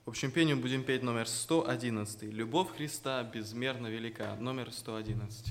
В общем пении будем петь номер 111. «Любовь Христа безмерно велика», номер 111.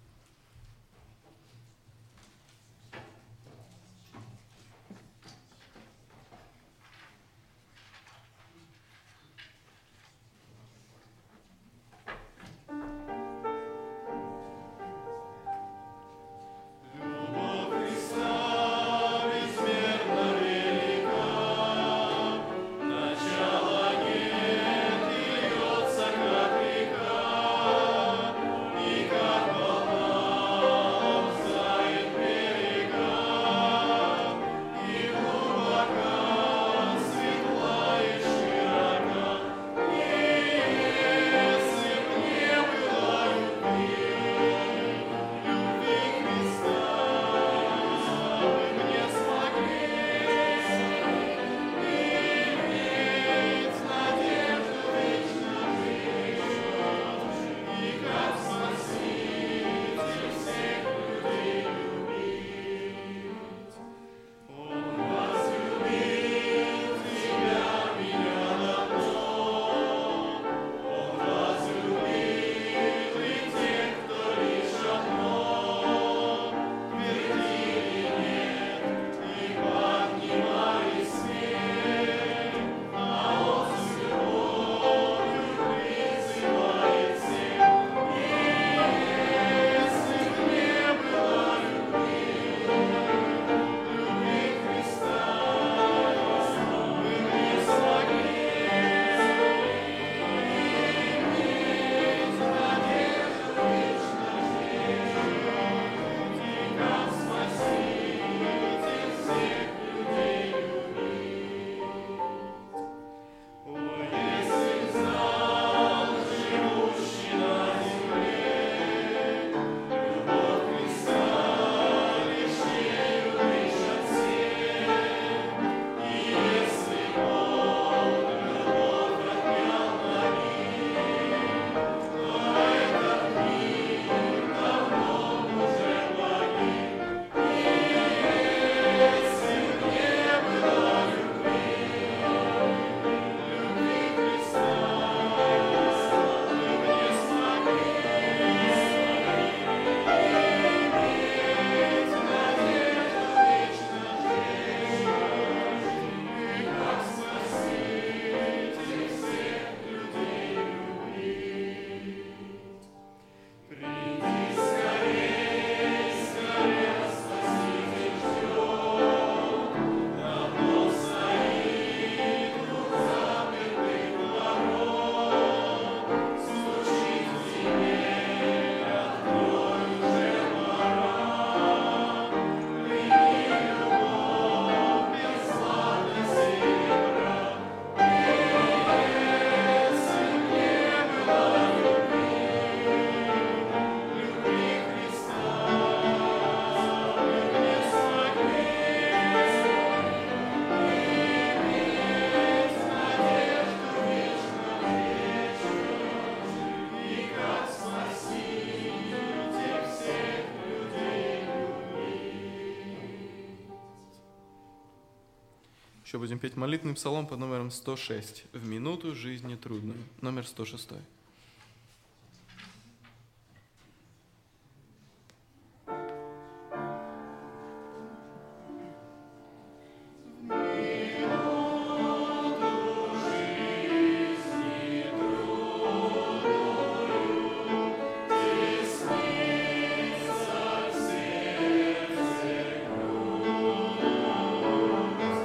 Еще будем петь молитвенный псалом под номером 106. «В минуту жизни трудную», номер 106.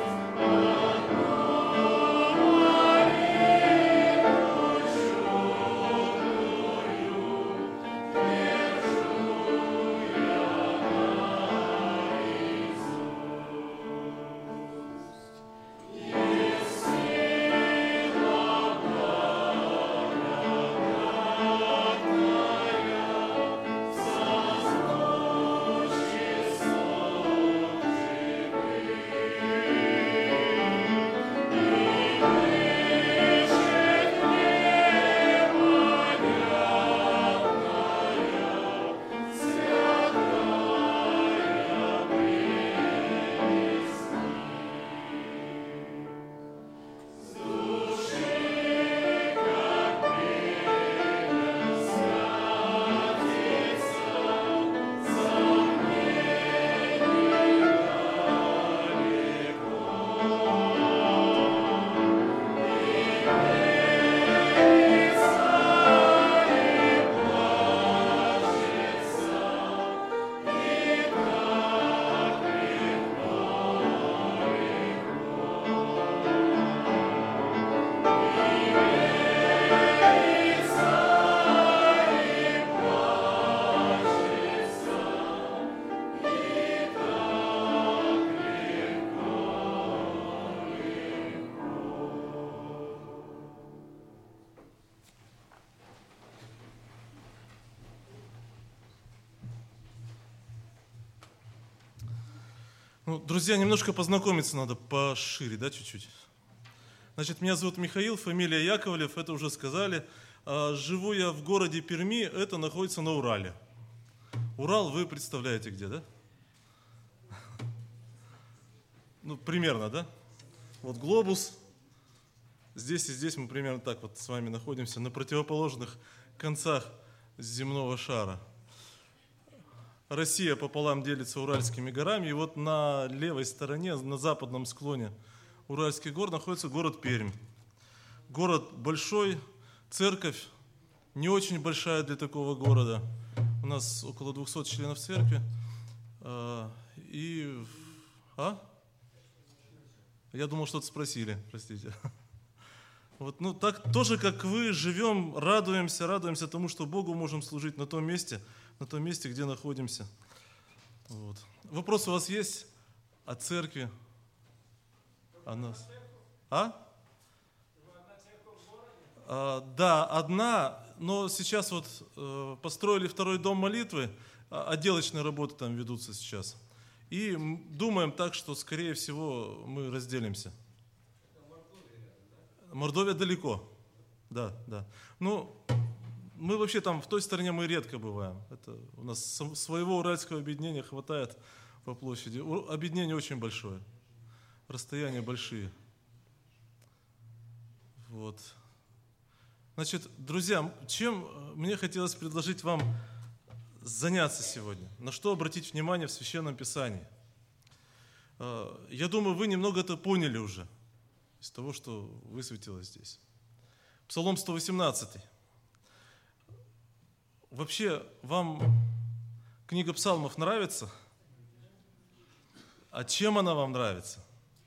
О Ну, друзья, немножко познакомиться надо пошире, да, чуть-чуть. Значит, меня зовут Михаил, фамилия Яковлев, это уже сказали. Живу я в городе Перми, это находится на Урале. Урал вы представляете где, да? Ну, примерно, да? Вот глобус. Здесь и здесь мы примерно так вот с вами находимся, на противоположных концах земного шара. Россия пополам делится Уральскими горами, и вот на левой стороне, на западном склоне Уральских гор находится город Пермь. Город большой, церковь не очень большая для такого города. У нас около 200 членов церкви. Я думал, что-то спросили, простите. Вот, ну, так тоже, как вы, живем, радуемся тому, что Богу можем служить на том месте, где находимся. Вот. Вопрос у вас есть о церкви, о нас? Да, одна, но сейчас вот построили второй дом молитвы, отделочные работы там ведутся сейчас. И думаем так, что, скорее всего, мы разделимся. Мордовия далеко. Да. Ну, мы вообще там, в той стороне мы редко бываем. Это у нас своего уральского объединения хватает по площади. Объединение очень большое. Расстояния большие. Вот. Значит, друзья, чем мне хотелось предложить вам заняться сегодня? На что обратить внимание в Священном Писании? Я думаю, вы немного это поняли уже из того, что высветилось здесь. Псалом 118. Вообще, вам книга псалмов нравится? А чем она вам нравится?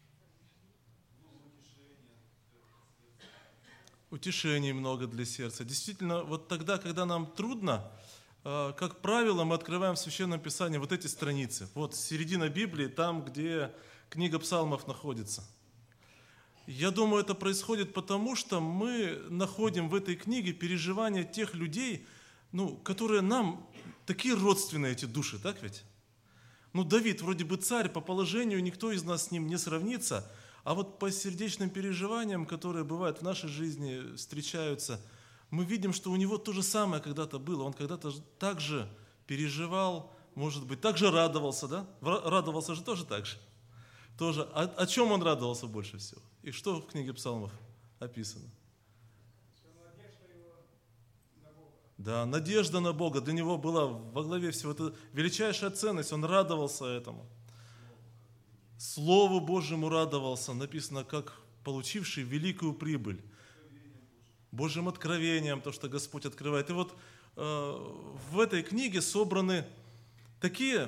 Утешений много для сердца. Действительно, вот тогда, когда нам трудно, как правило, мы открываем в Священном Писании вот эти страницы. Вот середина Библии, там, где книга псалмов находится. Я думаю, это происходит потому, что мы находим в этой книге переживания тех людей, которые нам такие родственные, эти души, так ведь? Давид вроде бы царь, по положению никто из нас с ним не сравнится, а вот по сердечным переживаниям, которые бывают в нашей жизни, встречаются, мы видим, что у него то же самое когда-то было. Он когда-то так же переживал, может быть, так же радовался, да? Радовался же тоже так же. Тоже. О чем он радовался больше всего? И что в книге псалмов описано? Да, надежда на Бога для него была во главе всего. Это величайшая ценность, он радовался этому. Слову Божьему радовался, написано, как получивший великую прибыль. Bожьим откровением, то, что Господь открывает. И вот в этой книге собраны такие,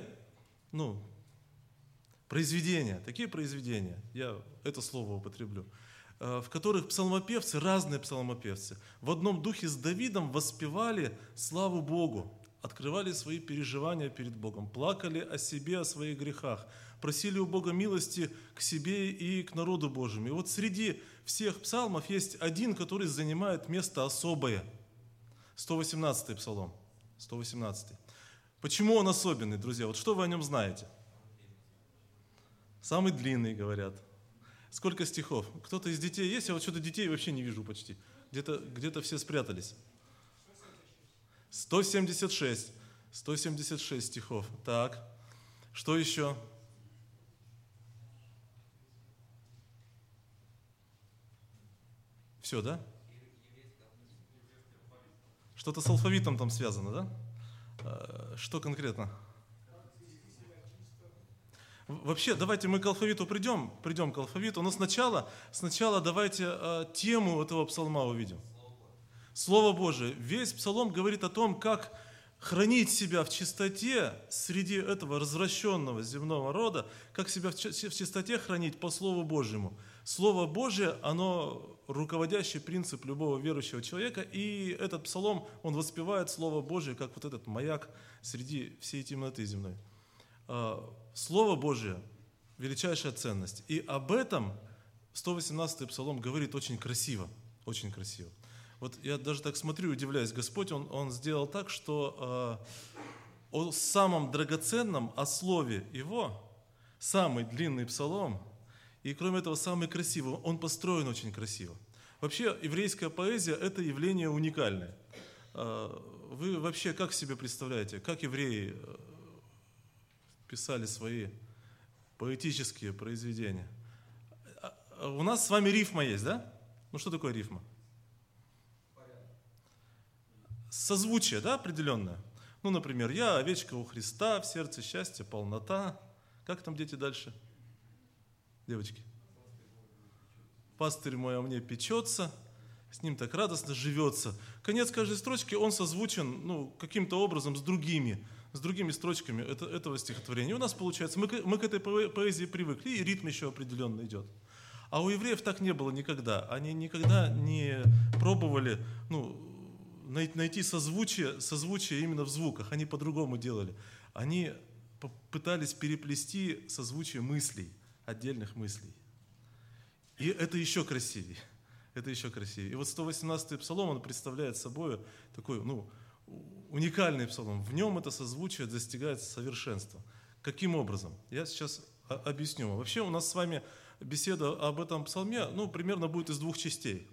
произведения, я это слово употреблю, в которых псалмопевцы, разные псалмопевцы, в одном духе с Давидом воспевали славу Богу, открывали свои переживания перед Богом, плакали о себе, о своих грехах, просили у Бога милости к себе и к народу Божьему. И вот среди всех псалмов есть один, который занимает место особое. 118-й псалом. 118-й. Почему он особенный, друзья? Вот что вы о нем знаете? Самый длинный, говорят. Сколько стихов? Кто-то из детей есть? Я вот что-то детей вообще не вижу почти. Где-то все спрятались. 176. 176 стихов. Так. Что еще? Все, да? Что-то с алфавитом там связано, да? Что конкретно? Вообще, давайте мы к алфавиту придем к алфавиту, но сначала давайте тему этого псалма увидим. Слово Божие. Весь псалом говорит о том, как хранить себя в чистоте среди этого развращенного земного рода, как себя в чистоте хранить по Слову Божьему. Слово Божие, оно руководящий принцип любого верующего человека, и этот псалом, он воспевает Слово Божие, как вот этот маяк среди всей темноты земной. Слово Божие – величайшая ценность. И об этом 118-й псалом говорит очень красиво, очень красиво. Вот я даже так смотрю и удивляюсь, Господь, Он сделал так, что о самом драгоценном, о Слове Его самый длинный псалом, и кроме этого самый красивый. Он построен очень красиво. Вообще еврейская поэзия – это явление уникальное. Вы вообще как себе представляете, как евреи писали свои поэтические произведения? У нас с вами рифма есть, да? Ну что такое рифма? Созвучие, да, определенное? Ну, например, «Я овечка у Христа, в сердце счастья полнота». Как там дети дальше? Девочки. «Пастырь мой о мне печется, с ним так радостно живется». Конец каждой строчки, он созвучен каким-то образом с другими строчками этого стихотворения. И у нас получается, мы к этой поэзии привыкли, и ритм еще определенно идет. А у евреев так не было никогда. Они никогда не пробовали найти созвучие именно в звуках. Они по-другому делали. Они пытались переплести созвучие мыслей, отдельных мыслей. И это еще красивее. Это еще красивее. И вот 118-й псалом, он представляет собой такой, уникальный псалом. В нем это созвучие достигает совершенства. Каким образом? Я сейчас объясню. Вообще у нас с вами беседа об этом псалме, примерно будет из двух частей.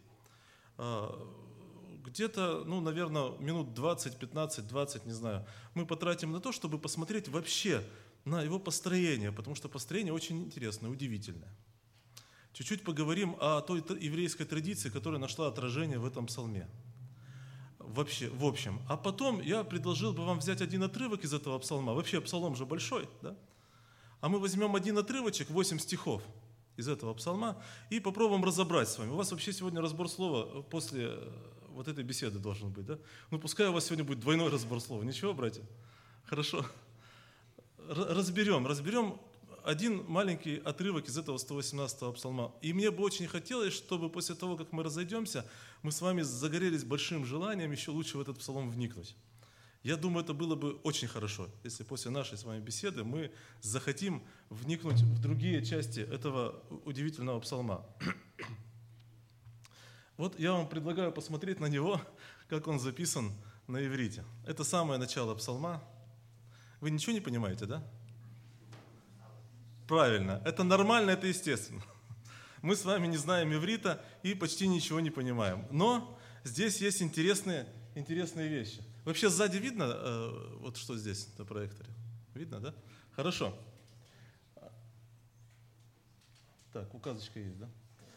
Где-то, наверное, минут 20, 15, 20, не знаю, мы потратим на то, чтобы посмотреть вообще на его построение, потому что построение очень интересное, удивительное. Чуть-чуть поговорим о той еврейской традиции, которая нашла отражение в этом псалме. Вообще, в общем. А потом я предложил бы вам взять один отрывок из этого псалма. Вообще псалом же большой, да? А мы возьмем один отрывочек, 8 стихов из этого псалма, и попробуем разобрать с вами. У вас вообще сегодня разбор слова после вот этой беседы должен быть, да? Пускай у вас сегодня будет двойной разбор слова. Ничего, братья? Хорошо. Разберем один маленький отрывок из этого 118-го псалма. И мне бы очень хотелось, чтобы после того, как мы разойдемся, мы с вами загорелись большим желанием еще лучше в этот псалом вникнуть. Я думаю, это было бы очень хорошо, если после нашей с вами беседы мы захотим вникнуть в другие части этого удивительного псалма. Вот я вам предлагаю посмотреть на него, как он записан на иврите. Это самое начало псалма. Вы ничего не понимаете, да? Правильно. Это нормально, это естественно. Мы с вами не знаем иврита и почти ничего не понимаем. Но здесь есть интересные вещи. Вообще сзади видно, вот что здесь на проекторе? Видно, да? Хорошо. Так, указочка есть, да?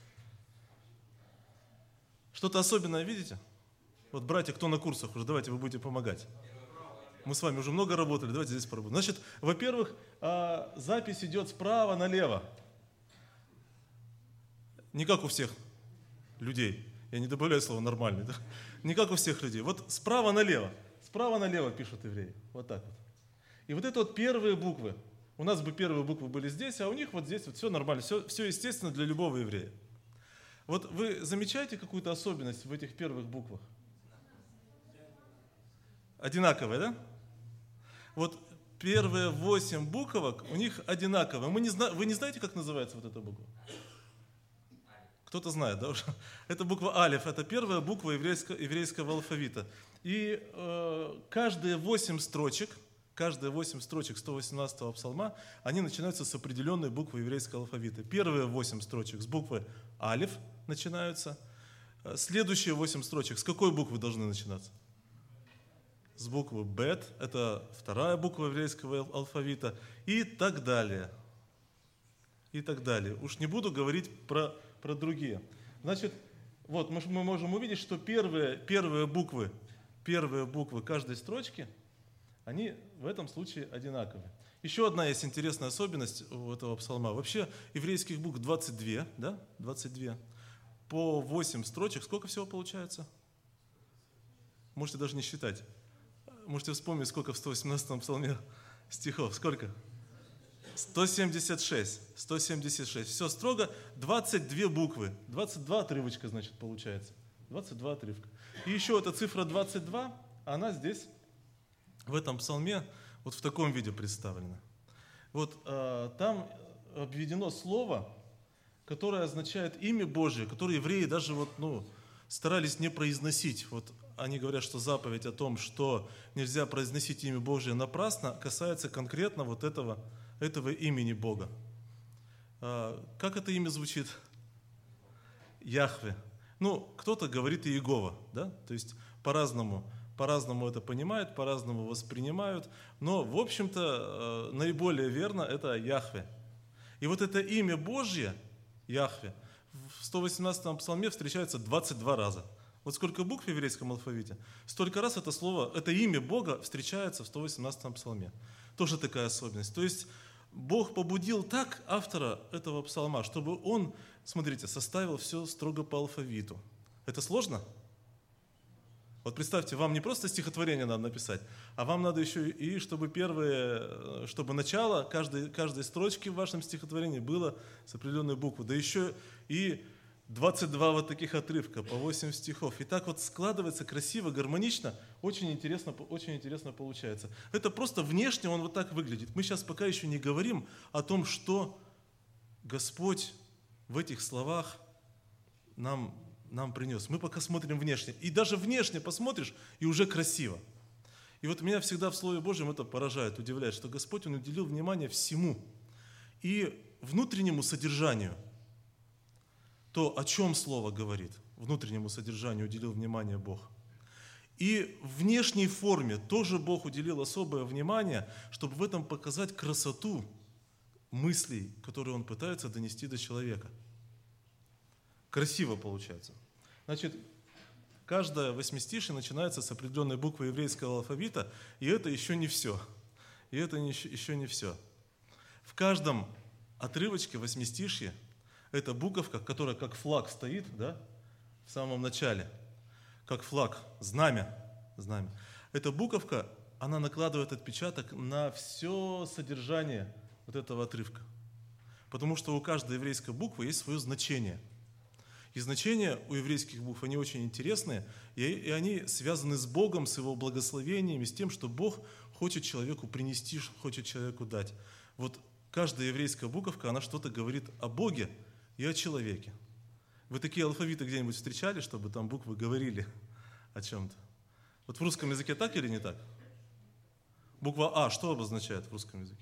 Что-то особенное видите? Вот, братья, кто на курсах уже, давайте вы будете помогать. Мы с вами уже много работали, давайте здесь поработаем. Значит, во-первых, запись идет справа налево. Не как у всех людей. Я не добавляю слово «нормальный». Да? Не как у всех людей. Вот справа налево. Справа налево пишут евреи. Вот так вот. И вот это вот первые буквы. У нас бы первые буквы были здесь, а у них вот здесь вот все нормально. Все естественно для любого еврея. Вот вы замечаете какую-то особенность в этих первых буквах? Одинаковые, да? Вот первые 8 буквок у них одинаковые. Вы не знаете, как называется вот эта буква? Кто-то знает, да? Это буква алиф, это первая буква еврейского алфавита. И каждые 8 строчек 118-го псалма, они начинаются с определенной буквы еврейского алфавита. Первые 8 строчек с буквы алиф начинаются. Следующие 8 строчек с какой буквы должны начинаться? С буквы бет, это вторая буква еврейского алфавита, и так далее. И так далее. Уж не буду говорить про другие. Значит, вот мы можем увидеть, что первые буквы каждой строчки, они в этом случае одинаковые. Еще одна есть интересная особенность у этого псалма. Вообще еврейских букв 22, да? 22. По 8 строчек. Сколько всего получается? Можете даже не считать. Можете вспомнить, сколько в 118-м псалме стихов. Сколько? 176. 176. Все строго 22 буквы. 22 отрывочка, значит, получается. 22 отрывка. И еще эта цифра 22, она здесь, в этом псалме, вот в таком виде представлена. Вот там обведено слово, которое означает имя Божие, которое евреи даже старались не произносить. Вот они говорят, что заповедь о том, что нельзя произносить имя Божие напрасно, касается конкретно вот этого имени Бога. Как это имя звучит? Яхве. Кто-то говорит Иегова, да? То есть по-разному это понимают, по-разному воспринимают, но, в общем-то, наиболее верно это Яхве. И вот это имя Божье, Яхве, в 118-м псалме встречается 22 раза. Вот сколько букв в еврейском алфавите, столько раз это имя Бога встречается в 118-м псалме. Тоже такая особенность. То есть Бог побудил так автора этого псалма, чтобы он, смотрите, составил все строго по алфавиту. Это сложно? Вот представьте, вам не просто стихотворение надо написать, а вам надо еще и, чтобы начало каждой строчки в вашем стихотворении было с определенной буквы. Да еще и 22 вот таких отрывка, по 8 стихов. И так вот складывается красиво, гармонично, очень интересно получается. Это просто внешне он вот так выглядит. Мы сейчас пока еще не говорим о том, что Господь в этих словах нам принес. Мы пока смотрим внешне. И даже внешне посмотришь, и уже красиво. И вот меня всегда в Слове Божьем это поражает, удивляет, что Господь, Он уделил внимание всему. И внутреннему содержанию. То, о чем Слово говорит, внутреннему содержанию уделил внимание Бог. И внешней форме тоже Бог уделил особое внимание, чтобы в этом показать красоту мыслей, которые Он пытается донести до человека. Красиво получается. Значит, каждое восьмистишие начинается с определенной буквы еврейского алфавита, и это еще не все. Еще не все. В каждом отрывочке восьмистишья эта буковка, которая как флаг стоит, да, в самом начале, как флаг, знамя. Эта буковка, она накладывает отпечаток на все содержание вот этого отрывка. Потому что у каждой еврейской буквы есть свое значение. И значения у еврейских букв, они очень интересные, и они связаны с Богом, с Его благословениями, с тем, что Бог хочет человеку принести, хочет человеку дать. Вот каждая еврейская буковка, она что-то говорит о Боге и о человеке. Вы такие алфавиты где-нибудь встречали, чтобы там буквы говорили о чем-то? Вот в русском языке так или не так? Буква А что обозначает в русском языке?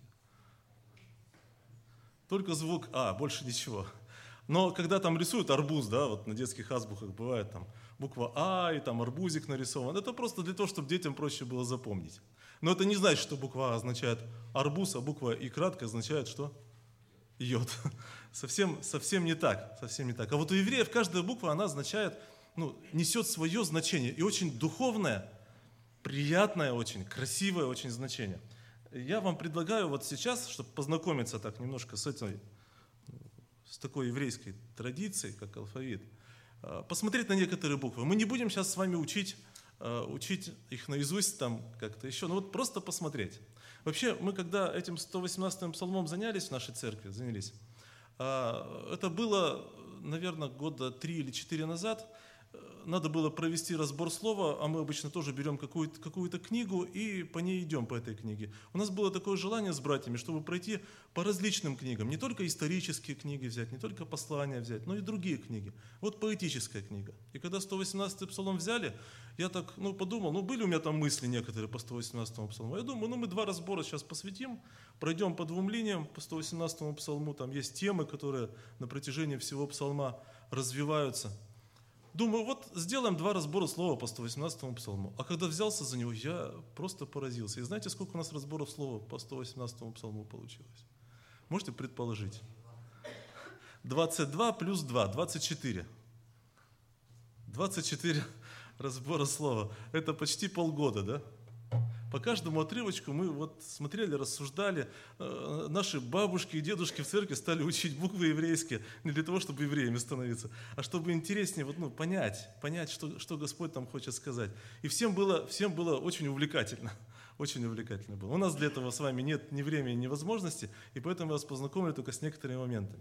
Только звук А, больше ничего. Но когда там рисуют арбуз, да, вот на детских азбуках бывает там буква А и там арбузик нарисован, это просто для того, чтобы детям проще было запомнить. Но это не значит, что буква А означает арбуз, а буква И краткая означает что? Йод. Совсем не так. А вот у евреев каждая буква, она означает, несет свое значение и очень духовное, приятное очень, красивое очень значение. Я вам предлагаю вот сейчас, чтобы познакомиться так немножко с такой еврейской традицией, как алфавит, посмотреть на некоторые буквы. Мы не будем сейчас с вами учить их наизусть там как-то еще, но вот просто посмотреть. Вообще, мы когда этим 118-м псалмом занялись в нашей церкви, это было, наверное, года 3 или 4 назад. Надо было провести разбор слова, а мы обычно тоже берем какую-то книгу и по ней идем, по этой книге. У нас было такое желание с братьями, чтобы пройти по различным книгам, не только исторические книги взять, не только послания взять, но и другие книги. Вот поэтическая книга. И когда 118-й псалом взяли, я так подумал, были у меня там мысли некоторые по 118-му псалму. Я думаю, мы 2 разбора сейчас посвятим, пройдем по 2 линиям по 118-му псалму, там есть темы, которые на протяжении всего псалма развиваются. Думаю, вот сделаем 2 разбора слова по 118-му псалму. А когда взялся за него, я просто поразился. И знаете, сколько у нас разборов слова по 118-му псалму получилось? Можете предположить? 22 плюс 2, 24. 24 разбора слова. Это почти полгода, да? По каждому отрывочку мы вот смотрели, рассуждали. Наши бабушки и дедушки в церкви стали учить буквы еврейские не для того, чтобы евреями становиться, а чтобы интереснее понять, что Господь там хочет сказать. И всем было очень увлекательно. Очень увлекательно было. У нас для этого с вами нет ни времени, ни возможности, и поэтому я вас познакомлю только с некоторыми моментами.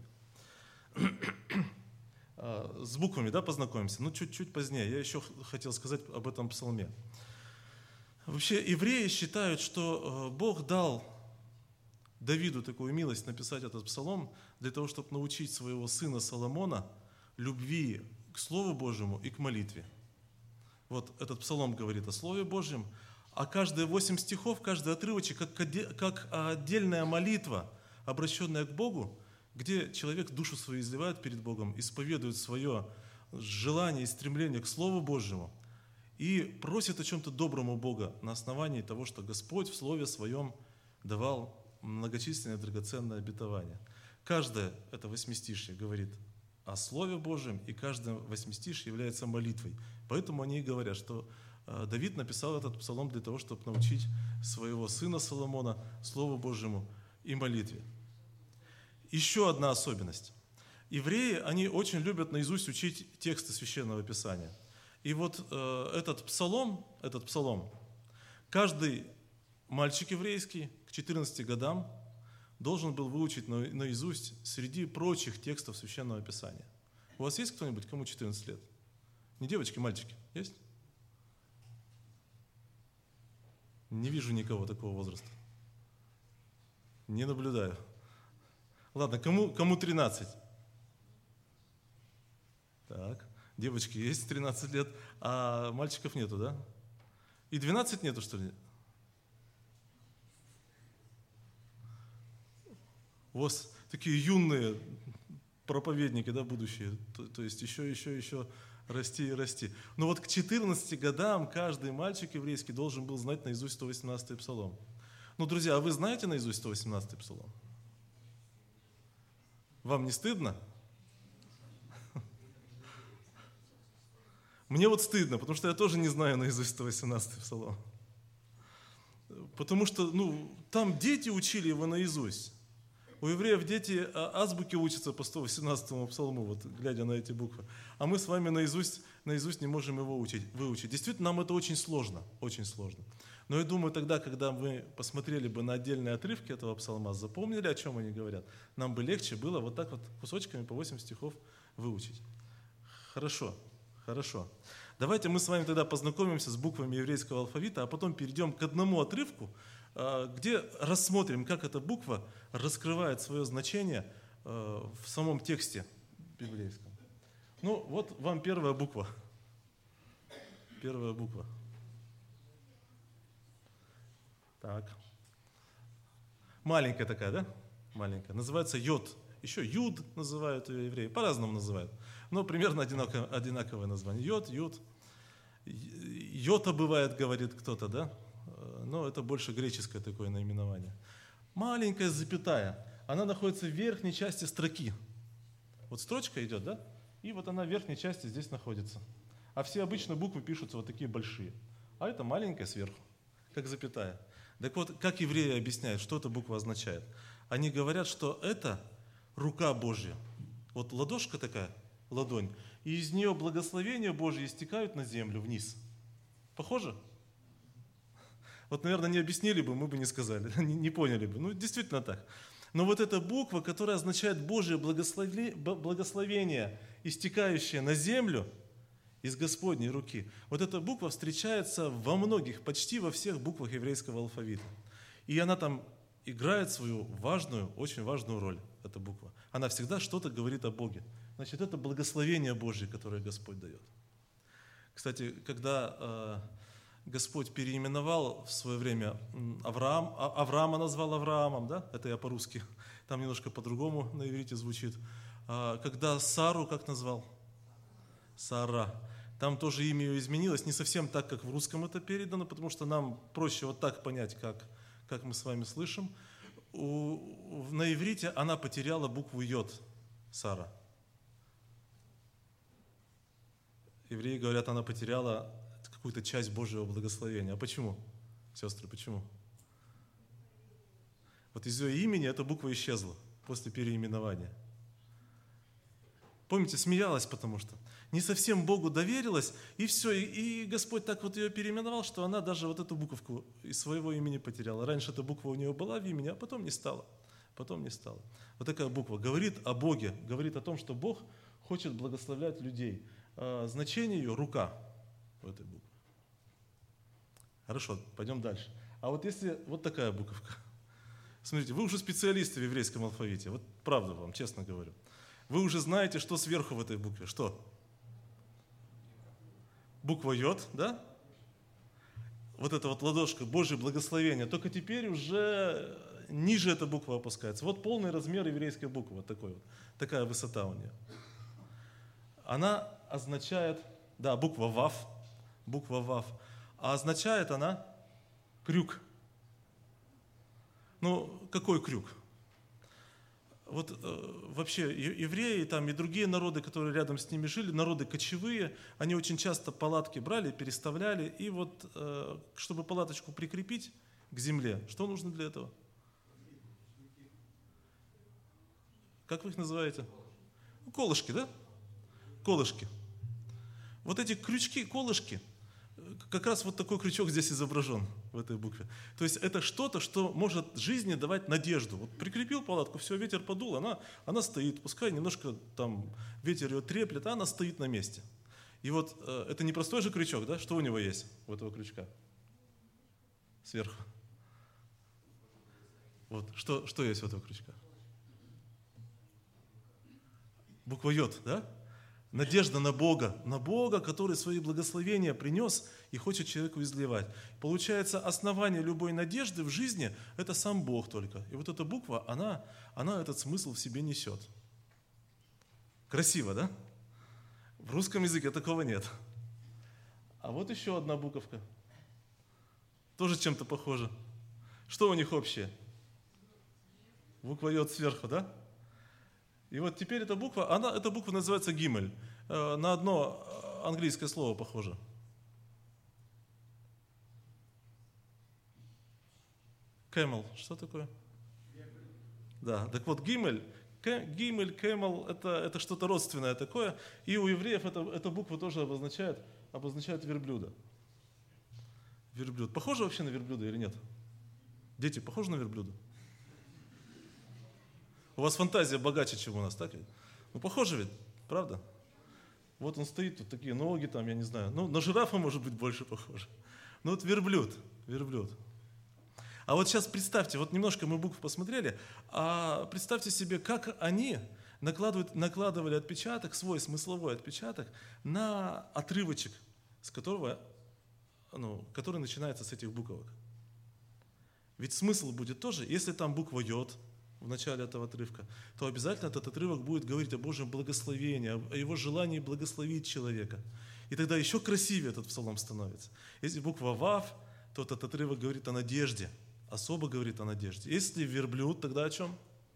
С буквами, познакомимся. Чуть позднее. Я еще хотел сказать об этом псалме. Вообще, евреи считают, что Бог дал Давиду такую милость написать этот псалом для того, чтобы научить своего сына Соломона любви к Слову Божьему и к молитве. Вот этот псалом говорит о Слове Божьем, а каждые 8 стихов, каждый отрывочек, как отдельная молитва, обращенная к Богу, где человек душу свою изливает перед Богом, исповедует свое желание и стремление к Слову Божьему и просит о чем-то добром у Бога на основании того, что Господь в Слове Своем давал многочисленное драгоценное обетование. Каждое это восьмистишье говорит о Слове Божьем, и каждое восьмистишье является молитвой. Поэтому они и говорят, что Давид написал этот псалом для того, чтобы научить своего сына Соломона Слову Божьему и молитве. Еще одна особенность. Евреи, они очень любят наизусть учить тексты Священного Писания. И вот этот псалом, каждый мальчик еврейский к 14 годам должен был выучить наизусть среди прочих текстов Священного Писания. У вас есть кто-нибудь, кому 14 лет? Не девочки, мальчики? Есть? Не вижу никого такого возраста. Не наблюдаю. Ладно, кому 13? Так, девочки есть 13 лет, а мальчиков нету, да? И 12 нету, что ли? У вас такие юные проповедники, да, будущие, то есть еще расти и расти. Но вот к 14 годам каждый мальчик еврейский должен был знать наизусть 118-й псалом. Ну, друзья, а вы знаете наизусть 118-й псалом? Вам не стыдно? Мне вот стыдно, потому что я тоже не знаю наизусть 118-й псалом. Потому что, там дети учили его наизусть. У евреев дети азбуки учатся по 118-му псалму, вот глядя на эти буквы. А мы с вами наизусть не можем его выучить. Действительно, нам это очень сложно, очень сложно. Но я думаю, тогда, когда мы посмотрели бы на отдельные отрывки этого псалма, запомнили, о чем они говорят, нам бы легче было вот так вот кусочками по 8 стихов выучить. Хорошо. Давайте мы с вами тогда познакомимся с буквами еврейского алфавита, а потом перейдем к одному отрывку, где рассмотрим, как эта буква раскрывает свое значение в самом тексте библейском. Вот вам первая буква. Первая буква. Так. Маленькая такая, да? Маленькая. Называется йод. Еще юд называют ее евреи. По-разному называют. Но примерно одинаковое название. Йод. Йота бывает, говорит кто-то, да? Но это больше греческое такое наименование. Маленькая запятая. Она находится в верхней части строки. Вот строчка идет, да? И вот она в верхней части здесь находится. А все обычно буквы пишутся вот такие большие. А это маленькая сверху, как запятая. Так вот, как евреи объясняют, что эта буква означает? Они говорят, что это рука Божья. Вот ладошка такая, ладонь, и из нее благословения Божьи истекают на землю вниз. Похоже? Вот, наверное, не объяснили бы, мы бы не сказали, не поняли бы. Действительно так. Но вот эта буква, которая означает Божье благословение, истекающее на землю из Господней руки, вот эта буква встречается во многих, почти во всех буквах еврейского алфавита. И она там играет свою важную, очень важную роль, эта буква. Она всегда что-то говорит о Боге. Значит, это благословение Божье, которое Господь дает. Кстати, когда Господь переименовал в свое время Авраама назвал Авраамом, да? Это я по-русски, там немножко по-другому на иврите звучит. Когда Сару как назвал? Сара. Там тоже имя ее изменилось, не совсем так, как в русском это передано, потому что нам проще вот так понять, как мы с вами слышим. На иврите она потеряла букву йод, Сара. Евреи говорят, она потеряла какую-то часть Божьего благословения. А почему, сестры, почему? Вот из ее имени эта буква исчезла после переименования. Помните, смеялась, потому что не совсем Богу доверилась, и все, и Господь так вот ее переименовал, что она даже вот эту буковку из своего имени потеряла. Раньше эта буква у нее была в имени, а потом не стала. Вот такая буква говорит о Боге, говорит о том, что Бог хочет благословлять людей. Значение ее – рука у этой буквы. Хорошо, пойдем дальше. А вот если вот такая буковка. Смотрите, вы уже специалисты в еврейском алфавите. Вот правда вам, честно говорю. Вы уже знаете, что сверху в этой букве. Что? Буква йод, да? вот эта вот ладошка, Божье благословение, только теперь уже ниже эта буква опускается. Вот полный размер еврейской буквы, вот такой вот, такая высота у нее. Она означает, да, буква Вав, а означает она крюк. Ну, какой крюк? Вот вообще евреи там и другие народы, которые рядом с ними жили, народы кочевые, они очень часто палатки брали, переставляли, и вот чтобы палаточку прикрепить к земле, что нужно для этого? Как вы их называете? Колышки, да? Колышки. Вот эти крючки, колышки, как раз вот такой крючок здесь изображен в этой букве. То есть это что-то, что может жизни давать надежду. Вот прикрепил палатку, все, ветер подул, она стоит. Пускай немножко там ветер ее треплет, а она стоит на месте. И вот это не простой же крючок, да? Что у него есть, у этого крючка? Сверху. Вот, что есть у этого крючка? Буква Йод, да? Надежда на Бога, который свои благословения принес и хочет человеку изливать. Получается, основание любой надежды в жизни – это сам Бог только. И вот эта буква, она этот смысл в себе несет. Красиво, да? В русском языке такого нет. А вот еще одна буковка. Тоже чем-то похожа. Что у них общее? Буква Йод сверху, да? И вот теперь эта буква называется гимель. На одно английское слово похоже. Camel. Что такое? Да, так вот гимель, camel, это что-то родственное такое. И у евреев эта буква тоже обозначает верблюда. Верблюд. Похоже вообще на верблюда или нет? Дети, похожи на верблюда? У вас фантазия богаче, чем у нас, так ведь? Ну, похоже ведь, правда? Вот он стоит, тут такие ноги, там, я не знаю. Ну, на жирафа, может быть, больше похоже. Ну, вот верблюд. А вот сейчас представьте, вот немножко мы буквы посмотрели, а представьте себе, как они накладывали отпечаток, свой смысловой отпечаток на отрывочек, который начинается с этих буквок. Ведь смысл будет тоже, если там буква Йод в начале этого отрывка, то обязательно этот отрывок будет говорить о Божьем благословении, о его желании благословить человека. И тогда еще красивее этот псалом становится. Если буква Вав, то этот отрывок говорит о надежде, особо говорит о надежде. Если верблюд, тогда о чем?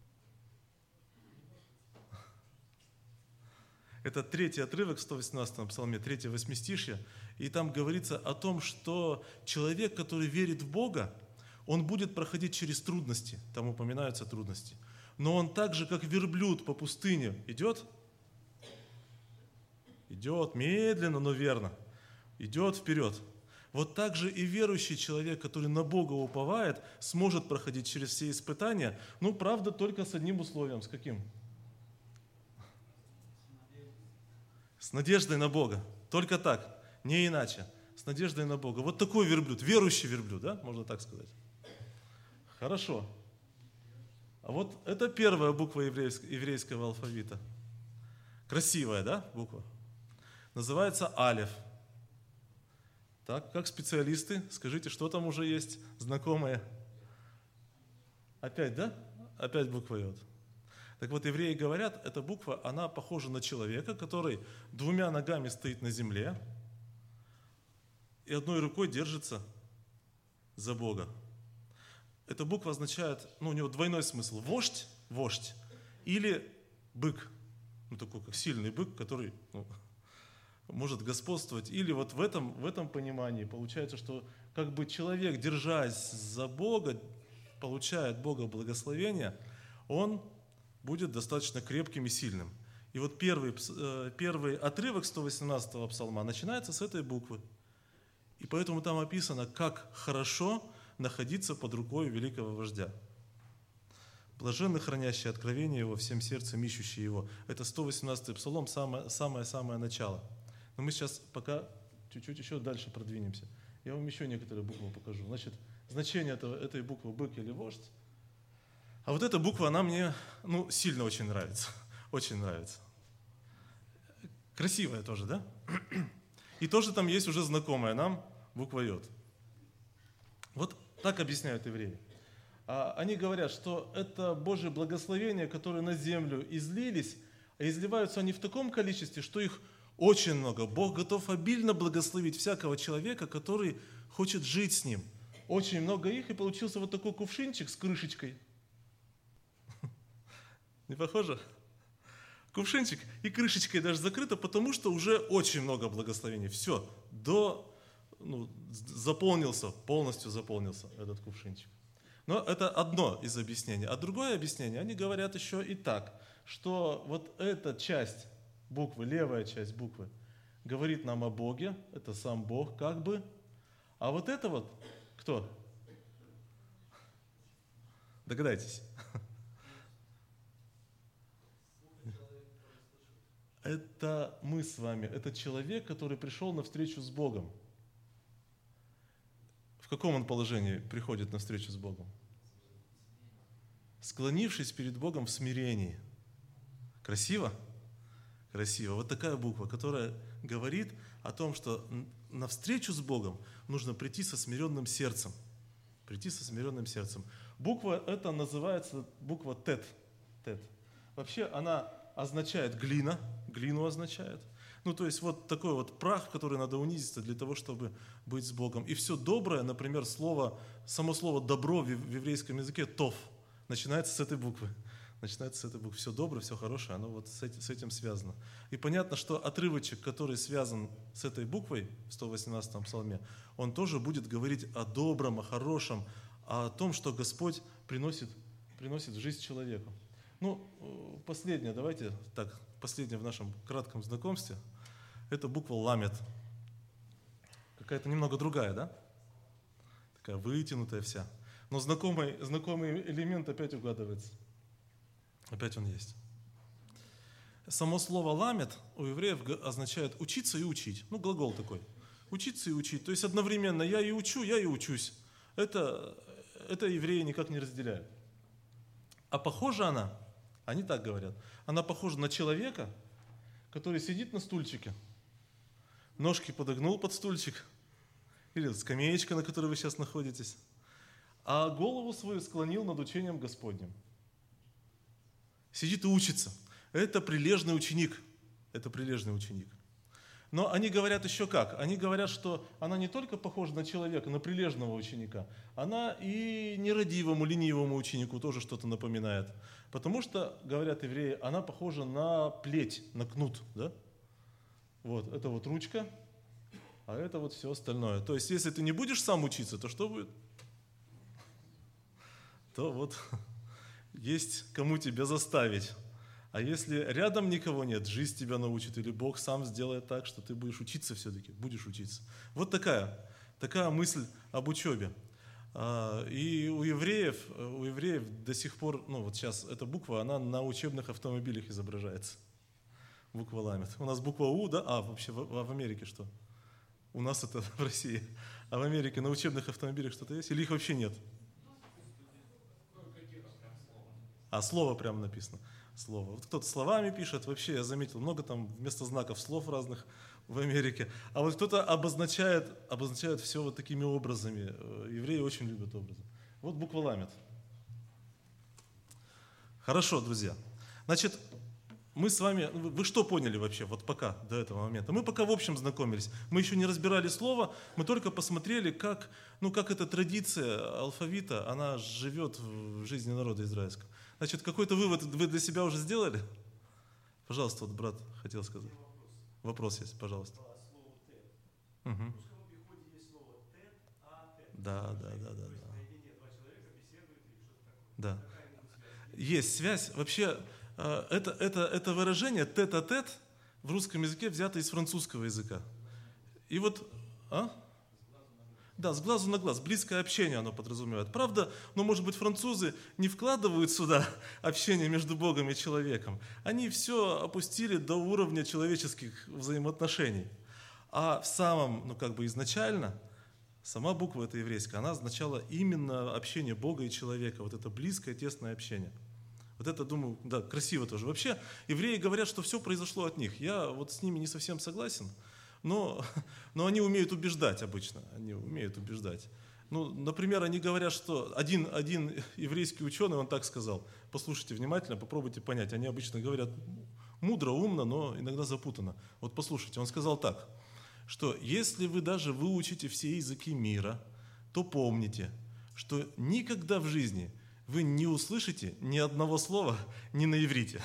Это третий отрывок в 118-м псалме, 3-е восьмистишье, и там говорится о том, что человек, который верит в Бога, он будет проходить через трудности, там упоминаются трудности. Но он так же, как верблюд по пустыне идет медленно, но верно, идет вперед. Вот так же и верующий человек, который на Бога уповает, сможет проходить через все испытания, правда, только с одним условием. С каким? С надеждой на Бога. Только так, не иначе. С надеждой на Бога. Вот такой верблюд, верующий верблюд, да, можно так сказать. Хорошо. А вот это первая буква еврейского алфавита. Красивая, да, буква? Называется алеф. Так, как специалисты, скажите, что там уже есть знакомое? Опять, да? Опять буква Йод. Так вот, евреи говорят, эта буква, она похожа на человека, который 2 ногами стоит на земле и одной рукой держится за Бога. Эта буква означает, у него двойной смысл. Вождь, или бык, такой как сильный бык, который может господствовать. Или вот в этом понимании получается, что как бы человек, держась за Бога, получает Бога благословения, он будет достаточно крепким и сильным. И вот первый отрывок 118-го псалма начинается с этой буквы. И поэтому там описано, как хорошо находиться под рукой великого вождя. Блаженны, хранящие откровение его, всем сердцем ищущие его. Это 118-й псалом, самое начало. Но мы сейчас пока чуть-чуть еще дальше продвинемся. Я вам еще некоторые буквы покажу. Значит, значение этой буквы «бык» или «вождь». А вот эта буква, она мне сильно очень нравится. Очень нравится. Красивая тоже, да? И тоже там есть уже знакомая нам буква «йод». Вот так объясняют евреи. Они говорят, что это Божье благословение, которые на землю излились, а изливаются они в таком количестве, что их очень много. Бог готов обильно благословить всякого человека, который хочет жить с Ним. Очень много их, и получился вот такой кувшинчик с крышечкой. Не похоже? Кувшинчик и крышечкой даже закрыто, потому что уже очень много благословений. Все, полностью заполнился этот кувшинчик. Но это одно из объяснений. А другое объяснение, они говорят еще и так, что вот эта часть буквы, левая часть буквы, говорит нам о Боге, это сам Бог как бы, а вот это вот, кто? Догадайтесь. Это мы с вами, это человек, который пришел на встречу с Богом. В каком он положении приходит на встречу с Богом? Склонившись перед Богом в смирении. Красиво? Красиво. Вот такая буква, которая говорит о том, что на встречу с Богом нужно прийти со смиренным сердцем. Прийти со смиренным сердцем. Буква эта называется буква Тет. Тет. Вообще она означает глина, глину означает. То есть вот такой вот прах, который надо унизиться для того, чтобы быть с Богом. И все доброе, например, само слово добро в еврейском языке тов, начинается с этой буквы. Начинается с этой буквы. Все доброе, все хорошее, оно вот с этим связано. И понятно, что отрывочек, который связан с этой буквой в 118-м псалме, он тоже будет говорить о добром, о хорошем, о том, что Господь приносит в жизнь человеку. Последнее, давайте так, последнее в нашем кратком знакомстве, это буква ламет. Какая-то немного другая, да? Такая вытянутая вся. Но знакомый элемент опять угадывается. Опять он есть. Само слово ламет у евреев означает учиться и учить. Глагол такой. Учиться и учить. То есть одновременно я и учу, я и учусь. Это евреи никак не разделяют. А похожа она, они так говорят, она похожа на человека, который сидит на стульчике, ножки подогнул под стульчик, или скамеечка, на которой вы сейчас находитесь, а голову свою склонил над учением Господним. Сидит и учится. Это прилежный ученик. Это прилежный ученик. Но они говорят еще как? Они говорят, что она не только похожа на человека, на прилежного ученика, она и нерадивому, ленивому ученику тоже что-то напоминает. Потому что, говорят евреи, она похожа на плеть, на кнут. Да? Вот, это вот ручка, а это вот все остальное. То есть, если ты не будешь сам учиться, то что будет? То вот есть кому тебя заставить. А если рядом никого нет, жизнь тебя научит, или Бог сам сделает так, что ты будешь учиться все-таки, будешь учиться. Вот такая мысль об учебе. И у евреев до сих пор, вот сейчас эта буква, она на учебных автомобилях изображается. Буква ламет. У нас буква У, да? Вообще в Америке что? У нас это в России. А в Америке на учебных автомобилях что-то есть? Или их вообще нет? Слово прямо написано. Слово. Вот кто-то словами пишет, вообще я заметил, много там вместо знаков слов разных в Америке. А вот кто-то обозначает все вот такими образами. Евреи очень любят образы. Вот буква ламет. Хорошо, друзья. Значит, мы с вами, вы что поняли вообще, вот пока, до этого момента? Мы пока в общем знакомились. Мы еще не разбирали слово, мы только посмотрели, как эта традиция алфавита, она живет в жизни народа израильского. Значит, какой-то вывод вы для себя уже сделали? Пожалуйста, вот брат хотел сказать. Вопрос есть, пожалуйста. Слово «тет». Угу. В русском обиходе есть слово «тет», «тет». Да. То есть наедине два человека беседуют или что-то такое. Да. Какая-нибудь связь? Есть связь. Вообще, это выражение «тет-а-тет» в русском языке взято из французского языка. И вот... Да, с глазу на глаз, близкое общение оно подразумевает. Правда, может быть, французы не вкладывают сюда общение между Богом и человеком. Они все опустили до уровня человеческих взаимоотношений. А в самом, изначально, сама буква эта еврейская, она означала именно общение Бога и человека. Вот это близкое, тесное общение. Вот это, думаю, да, красиво тоже. Вообще, евреи говорят, что все произошло от них. Я вот с ними не совсем согласен. Но они умеют убеждать обычно, они умеют убеждать. Ну, например, они говорят, что один еврейский ученый, он так сказал, послушайте внимательно, попробуйте понять. Они обычно говорят мудро, умно, но иногда запутанно. Вот послушайте, он сказал так, что если вы даже выучите все языки мира, то помните, что никогда в жизни вы не услышите ни одного слова ни на иврите.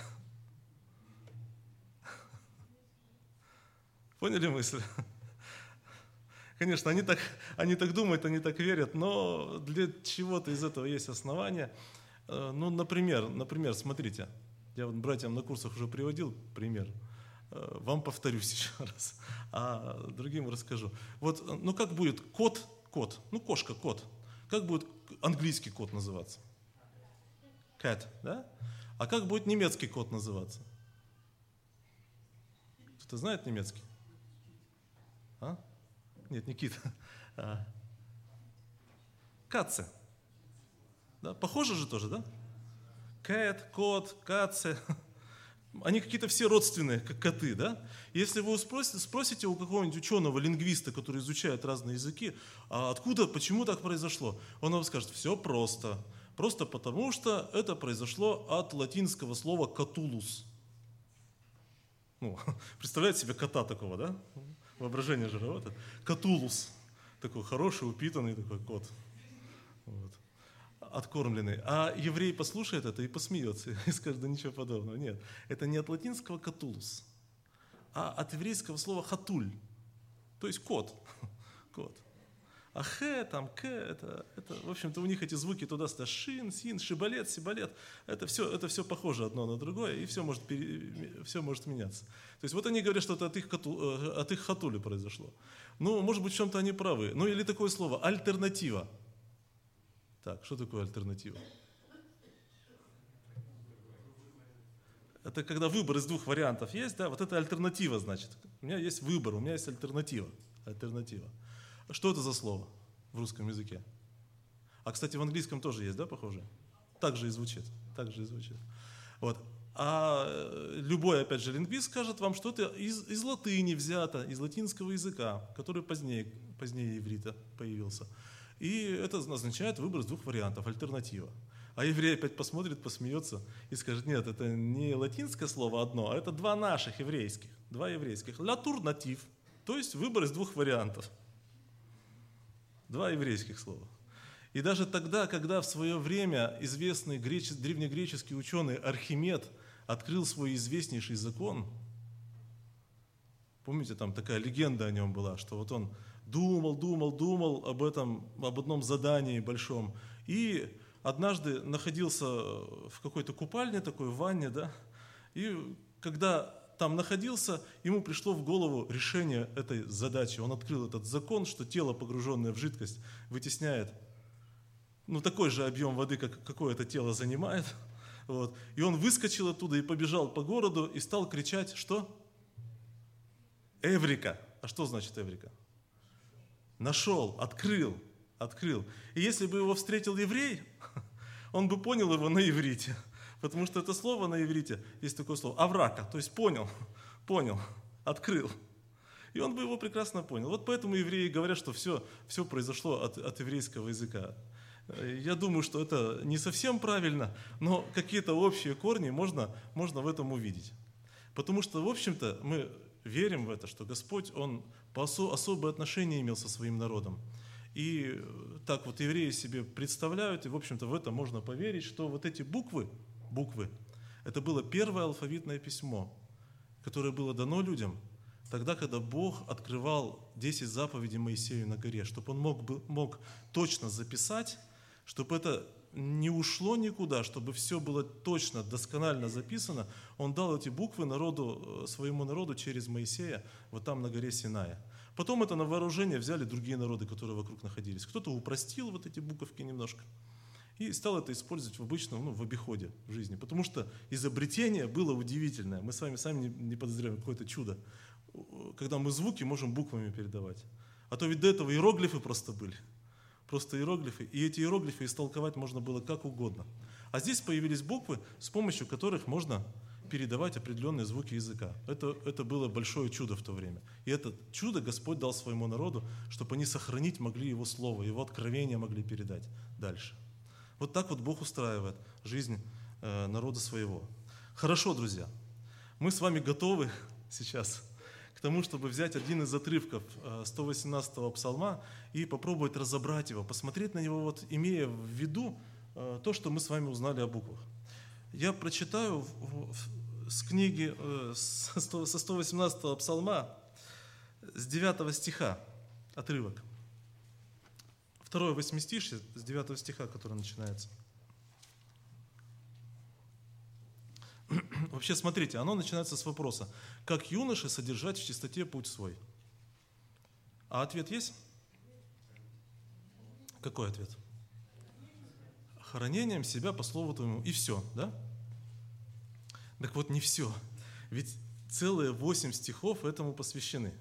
Поняли мысль? Конечно, они так думают, они так верят, но для чего-то из этого есть основания. Ну, например, смотрите, я вот братьям на курсах уже приводил пример, вам повторюсь еще раз, а другим расскажу. Вот, ну как будет кот, ну кошка, кот, как будет английский кот называться? Cat, да? А как будет немецкий кот называться? Кто-то знает немецкий? А? Нет, не кит. Катце. Да? Похоже же тоже, да? Кэт, кот, катце. Они какие-то все родственные, как коты, да? Если вы спросите у какого-нибудь ученого, лингвиста, который изучает разные языки, а откуда, почему так произошло, он вам скажет, все просто. Просто потому, что это произошло от латинского слова «катулус». Ну, представляете себе кота такого, да? Воображение же работает. Катулус. Такой хороший, упитанный такой кот. Вот. Откормленный. А еврей послушает это и посмеется, и скажет, да ничего подобного. Нет, это не от латинского катулус, а от еврейского слова хатуль. То есть кот. Кот. А хэ, там, к, это, в общем-то, у них эти звуки туда-сюда, шин, син, шибалет, сибалет, это все похоже одно на другое, и все может меняться. То есть вот они говорят, что это от их хатули произошло. Ну, может быть, в чем-то они правы. Ну, или такое слово, альтернатива. Так, что такое альтернатива? Это когда выбор из двух вариантов есть, да, вот это альтернатива, значит. У меня есть выбор, у меня есть альтернатива. Альтернатива. Что это за слово в русском языке? А, кстати, в английском тоже есть, да, похоже? Так же и звучит. Вот. А любой, опять же, лингвист скажет вам, что это из латыни взято, из латинского языка, который позднее иврита появился. И это означает выбор из двух вариантов, альтернатива. А еврей опять посмотрит, посмеется и скажет, нет, это не латинское слово одно, а это два еврейских. Латурнатив, то есть выбор из двух вариантов. Два еврейских слова. И даже тогда, когда в свое время известный древнегреческий ученый Архимед открыл свой известнейший закон, помните, там такая легенда о нем была, что вот он думал об одном задании большом, и однажды находился в какой-то купальне, такой в ванне, да, и когда там находился, ему пришло в голову решение этой задачи. Он открыл этот закон, что тело, погруженное в жидкость, вытесняет такой же объем воды, какое это тело занимает. Вот. И он выскочил оттуда и побежал по городу и стал кричать, что? Эврика. А что значит эврика? Нашел, открыл. И если бы его встретил еврей, он бы понял его на иврите. Потому что это слово на иврите, есть такое слово, аврака, то есть понял, открыл. И он бы его прекрасно понял. Вот поэтому евреи говорят, что все произошло от еврейского языка. Я думаю, что это не совсем правильно, но какие-то общие корни можно в этом увидеть. Потому что, в общем-то, мы верим в это, что Господь, Он особое отношение имел со своим народом. И так вот евреи себе представляют, и, в общем-то, в это можно поверить, что вот эти буквы, это было первое алфавитное письмо, которое было дано людям тогда, когда Бог открывал 10 заповедей Моисею на горе, чтобы он мог точно записать, чтобы это не ушло никуда, чтобы все было точно, досконально записано. Он дал эти буквы своему народу через Моисея вот там на горе Синая. Потом это на вооружение взяли другие народы, которые вокруг находились. Кто-то упростил вот эти буковки немножко и стал это использовать в обычном, в обиходе в жизни. Потому что изобретение было удивительное. Мы с вами сами не подозреваем, какое-то чудо. Когда мы звуки можем буквами передавать. А то ведь до этого иероглифы просто были. Просто иероглифы. И эти иероглифы истолковать можно было как угодно. А здесь появились буквы, с помощью которых можно передавать определенные звуки языка. Это было большое чудо в то время. И это чудо Господь дал своему народу, чтобы они сохранить могли Его Слово, Его откровения могли передать дальше. Вот так вот Бог устраивает жизнь народа своего. Хорошо, друзья, мы с вами готовы сейчас к тому, чтобы взять один из отрывков 118-го псалма и попробовать разобрать его, посмотреть на него, вот, имея в виду то, что мы с вами узнали о буквах. Я прочитаю с книги, со 118-го псалма, с 9 стиха отрывок. Второе восьмистишье с 9 стиха, который начинается. Вообще, смотрите, оно начинается с вопроса: как юноше содержать в чистоте путь свой? А ответ есть? Какой ответ? Хранением себя по слову твоему. И все, да? Так вот, не все. Ведь целые 8 стихов этому посвящены.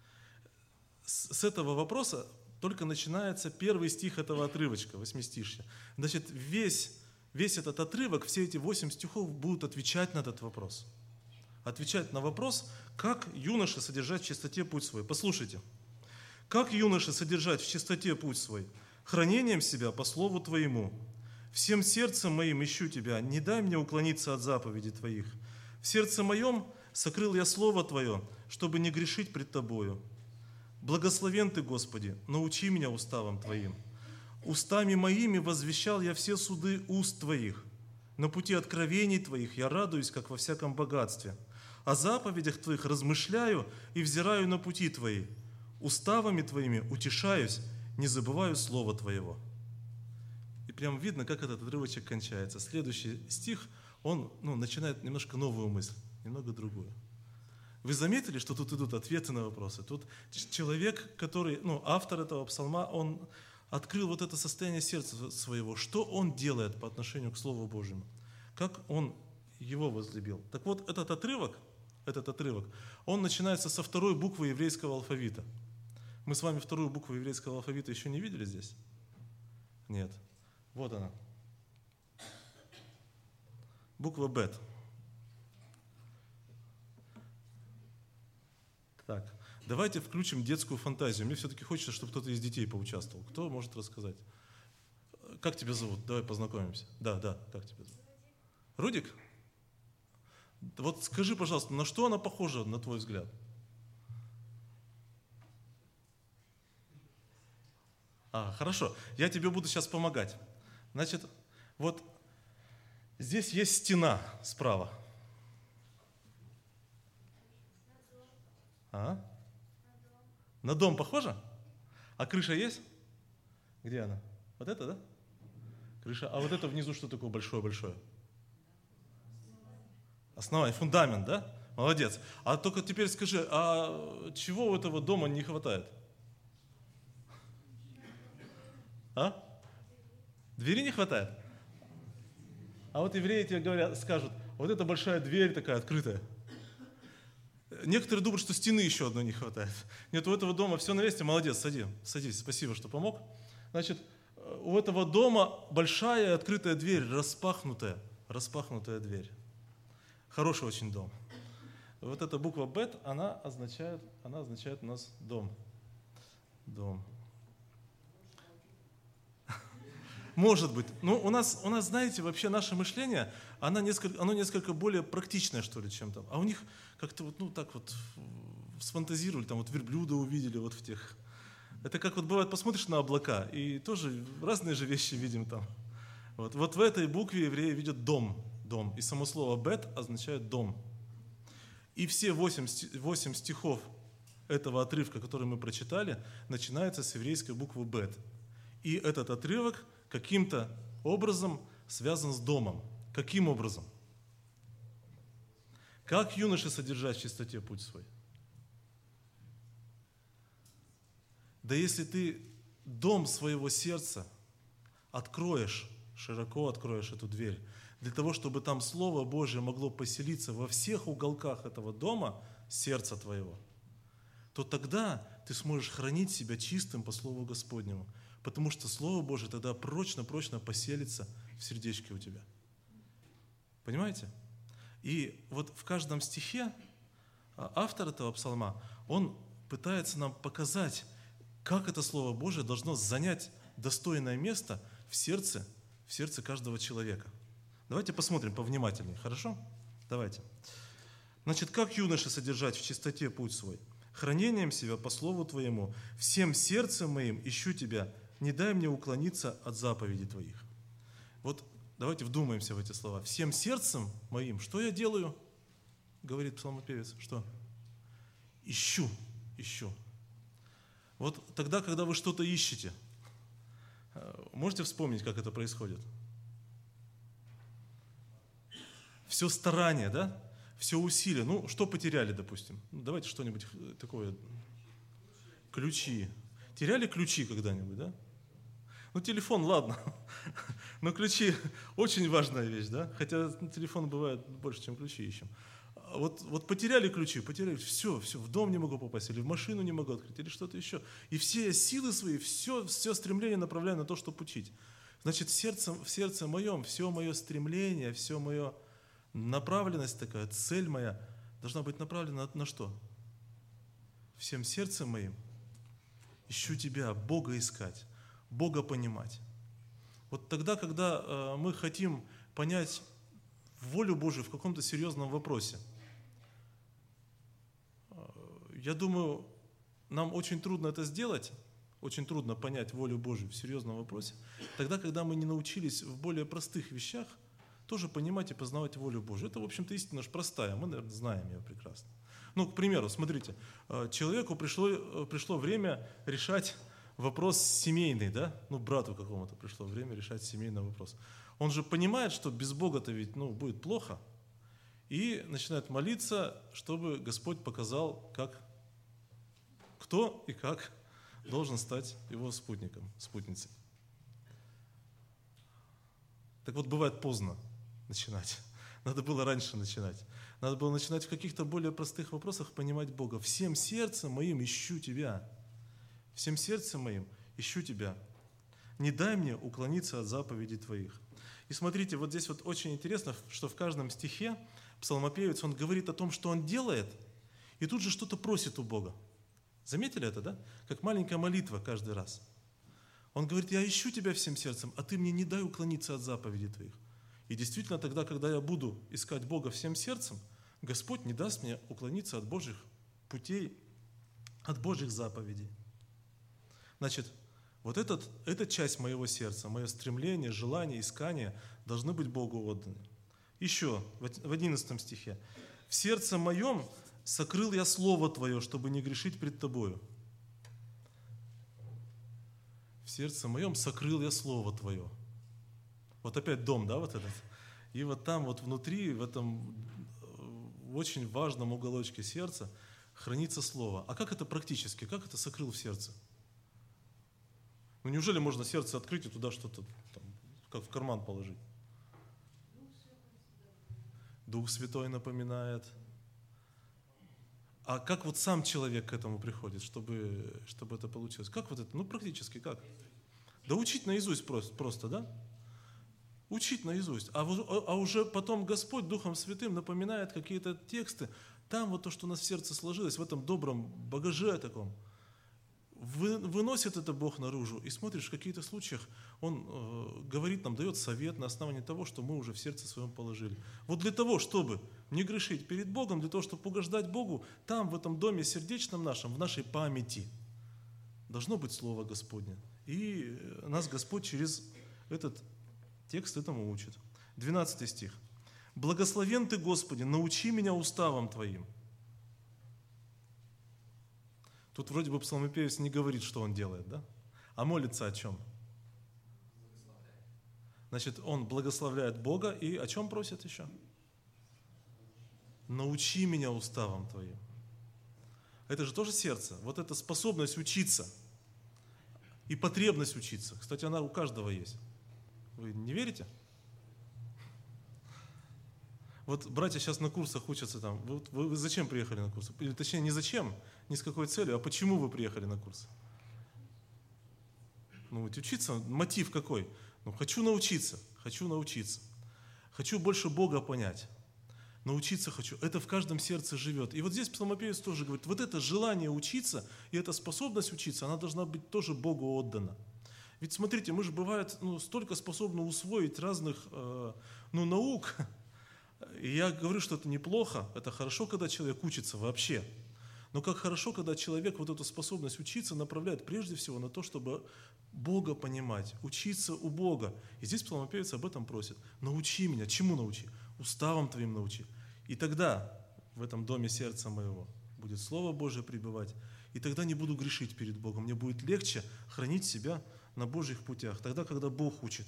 С этого вопроса только начинается первый стих этого отрывочка, восьмистишья. Значит, весь этот отрывок, все эти 8 стихов будут отвечать на этот вопрос. Отвечать на вопрос, как юноше содержать в чистоте путь свой. Послушайте. Как юноше содержать в чистоте путь свой? Хранением себя по слову твоему. Всем сердцем моим ищу тебя, не дай мне уклониться от заповедей твоих. В сердце моем сокрыл я слово твое, чтобы не грешить пред тобою. Благословен ты, Господи, научи меня уставам твоим. Устами моими возвещал я все суды уст твоих. На пути откровений твоих я радуюсь, как во всяком богатстве. О заповедях твоих размышляю и взираю на пути твои. Уставами твоими утешаюсь, не забываю слова твоего. И прям видно, как этот отрывочек кончается. Следующий стих, он начинает немножко новую мысль, немного другую. Вы заметили, что тут идут ответы на вопросы? Тут человек, который, автор этого псалма, он открыл вот это состояние сердца своего. Что он делает по отношению к Слову Божьему? Как он его возлюбил? Так вот, этот отрывок, он начинается со второй буквы еврейского алфавита. Мы с вами вторую букву еврейского алфавита еще не видели здесь? Нет. Вот она. Буква Бет. Так, давайте включим детскую фантазию. Мне все-таки хочется, чтобы кто-то из детей поучаствовал. Кто может рассказать? Как тебя зовут? Давай познакомимся. Да, как тебя зовут? Рудик? Вот скажи, пожалуйста, на что она похожа, на твой взгляд? Хорошо. Я тебе буду сейчас помогать. Значит, вот здесь есть стена справа. На дом похоже? А крыша есть? Где она? Вот это, да? Крыша. А вот это внизу что такое большое-большое? Основание, фундамент, да? Молодец. А только теперь скажи, а чего у этого дома не хватает? Двери не хватает? А вот евреи тебе скажут, вот эта большая дверь такая открытая. Некоторые думают, что стены еще одной не хватает. Нет, у этого дома все на месте, молодец, садись, спасибо, что помог. Значит, у этого дома большая открытая дверь, распахнутая дверь. Хороший очень дом. Вот эта буква Бет, она означает у нас дом. Дом. Может быть. Но у нас, знаете, вообще наше мышление, оно несколько более практичное, что ли, чем там. А у них как-то так сфантазировали, там вот верблюда увидели вот в тех. Это как вот бывает, посмотришь на облака, и тоже разные же вещи видим там. Вот в этой букве евреи видят дом. И само слово «бет» означает «дом». И все 8 стихов этого отрывка, который мы прочитали, начинается с еврейской буквы «бет». И этот отрывок каким-то образом связан с домом. Каким образом? Как юноше содержать в чистоте путь свой? Да если ты дом своего сердца откроешь, широко откроешь эту дверь, для того, чтобы там Слово Божие могло поселиться во всех уголках этого дома, сердца твоего, то тогда ты сможешь хранить себя чистым по Слову Господнему, потому что Слово Божие тогда прочно поселится в сердечке у тебя. Понимаете? И вот в каждом стихе автор этого псалма, он пытается нам показать, как это Слово Божие должно занять достойное место в сердце каждого человека. Давайте посмотрим повнимательнее, хорошо? Давайте. Значит, как юноше содержать в чистоте путь свой? Хранением себя по слову Твоему, всем сердцем моим ищу Тебя, не дай мне уклониться от заповедей Твоих. Вот давайте вдумаемся в эти слова. Всем сердцем моим, что я делаю? Говорит псалмопевец, что? Ищу. Вот тогда, когда вы что-то ищете, можете вспомнить, как это происходит? Все старание, да? Все усилия. Ну, что потеряли, допустим? Давайте что-нибудь такое. Ключи. Теряли ключи когда-нибудь, да? Ну, телефон, ладно. Но ключи очень важная вещь, да? Хотя телефон бывает больше, чем ключи ищем. Вот потеряли ключи, все, в дом не могу попасть, или в машину не могу открыть, или что-то еще. И все силы свои, все стремление направляю на то, чтобы учить. Значит, в сердце моем все мое стремление, все мое направленность такая, цель моя должна быть направлена на что? Всем сердцем моим ищу Тебя, Бога искать, Бога понимать. Вот тогда, когда мы хотим понять волю Божию в каком-то серьезном вопросе, я думаю, нам очень трудно это сделать, очень трудно понять волю Божию в серьезном вопросе, тогда, когда мы не научились в более простых вещах тоже понимать и познавать волю Божию. Это, в общем-то, истина же простая, мы, наверное, знаем ее прекрасно. Ну, к примеру, смотрите, человеку пришло время решать вопрос семейный, да? Ну, брату какому-то пришло время решать семейный вопрос. Он же понимает, что без Бога-то ведь, будет плохо, и начинает молиться, чтобы Господь показал, кто и как должен стать его спутником, спутницей. Так вот, бывает поздно начинать. Надо было раньше начинать. Надо было начинать в каких-то более простых вопросах понимать Бога. Всем сердцем моим ищу Тебя. Всем сердцем моим ищу Тебя. Не дай мне уклониться от заповедей Твоих. И смотрите, вот здесь вот очень интересно, что в каждом стихе псалмопевец, он говорит о том, что он делает, и тут же что-то просит у Бога. Заметили это, да? Как маленькая молитва каждый раз. Он говорит: я ищу Тебя всем сердцем, а Ты мне не дай уклониться от заповедей Твоих. И действительно, тогда, когда я буду искать Бога всем сердцем, Господь не даст мне уклониться от Божьих путей, от Божьих заповедей. Значит, вот эта часть моего сердца, мое стремление, желание, искание должны быть Богу отданы. Еще в 11 стихе. «В сердце моем сокрыл я Слово Твое, чтобы не грешить пред Тобою». В сердце моем сокрыл я Слово Твое. Вот опять дом, да, вот этот. И вот там вот внутри, в этом очень важном уголочке сердца хранится Слово. А как это практически? Как это сокрыл в сердце? Ну неужели можно сердце открыть и туда что-то, как в карман положить? Дух Святой напоминает. А как вот сам человек к этому приходит, чтобы это получилось? Как вот это? Ну практически как? Да учить наизусть просто, да? Учить наизусть. А уже потом Господь Духом Святым напоминает какие-то тексты. Там вот то, что у нас в сердце сложилось, в этом добром багаже таком. Выносит это Бог наружу. И смотришь, в каких-то случаях Он говорит нам, дает совет на основании того, что мы уже в сердце своем положили. Вот для того, чтобы не грешить перед Богом, для того, чтобы угождать Богу, там, в этом доме сердечном нашем, в нашей памяти должно быть Слово Господне. И нас Господь через этот текст этому учит. 12 стих. «Благословен Ты, Господи, научи меня уставам Твоим». Тут вроде бы псалмопевец не говорит, что он делает, да? А молится о чем? Значит, он благословляет Бога и о чем просит еще? «Научи меня уставам Твоим». Это же тоже сердце. Вот эта способность учиться и потребность учиться. Кстати, она у каждого есть. Вы не верите? Вот братья сейчас на курсах учатся там. Вы зачем приехали на курсы? Или точнее, не зачем, не с какой целью, а почему вы приехали на курсы? Ну, вот учиться, мотив какой? Ну, хочу научиться. Хочу больше Бога понять. научиться хочу. Это в каждом сердце живет. И вот здесь псалмопевец тоже говорит, вот это желание учиться и эта способность учиться, она должна быть тоже Богу отдана. Ведь смотрите, мы же бывает столько способны усвоить разных наук. И я говорю, что это неплохо, это хорошо, когда человек учится вообще. Но как хорошо, когда человек вот эту способность учиться направляет прежде всего на то, чтобы Бога понимать, учиться у Бога. И здесь псалмопевец об этом просит. Научи меня. Чему научи? Уставам твоим научи. И тогда в этом доме сердца моего будет Слово Божие пребывать. И тогда не буду грешить перед Богом. Мне будет легче хранить себя на Божьих путях. Тогда, когда Бог учит.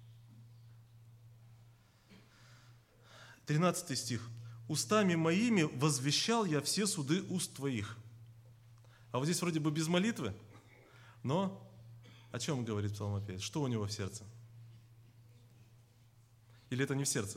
13 стих. «Устами моими возвещал я все суды уст твоих». А вот здесь вроде бы без молитвы, но о чем говорит псалмопевец? Что у него в сердце? Или это не в сердце?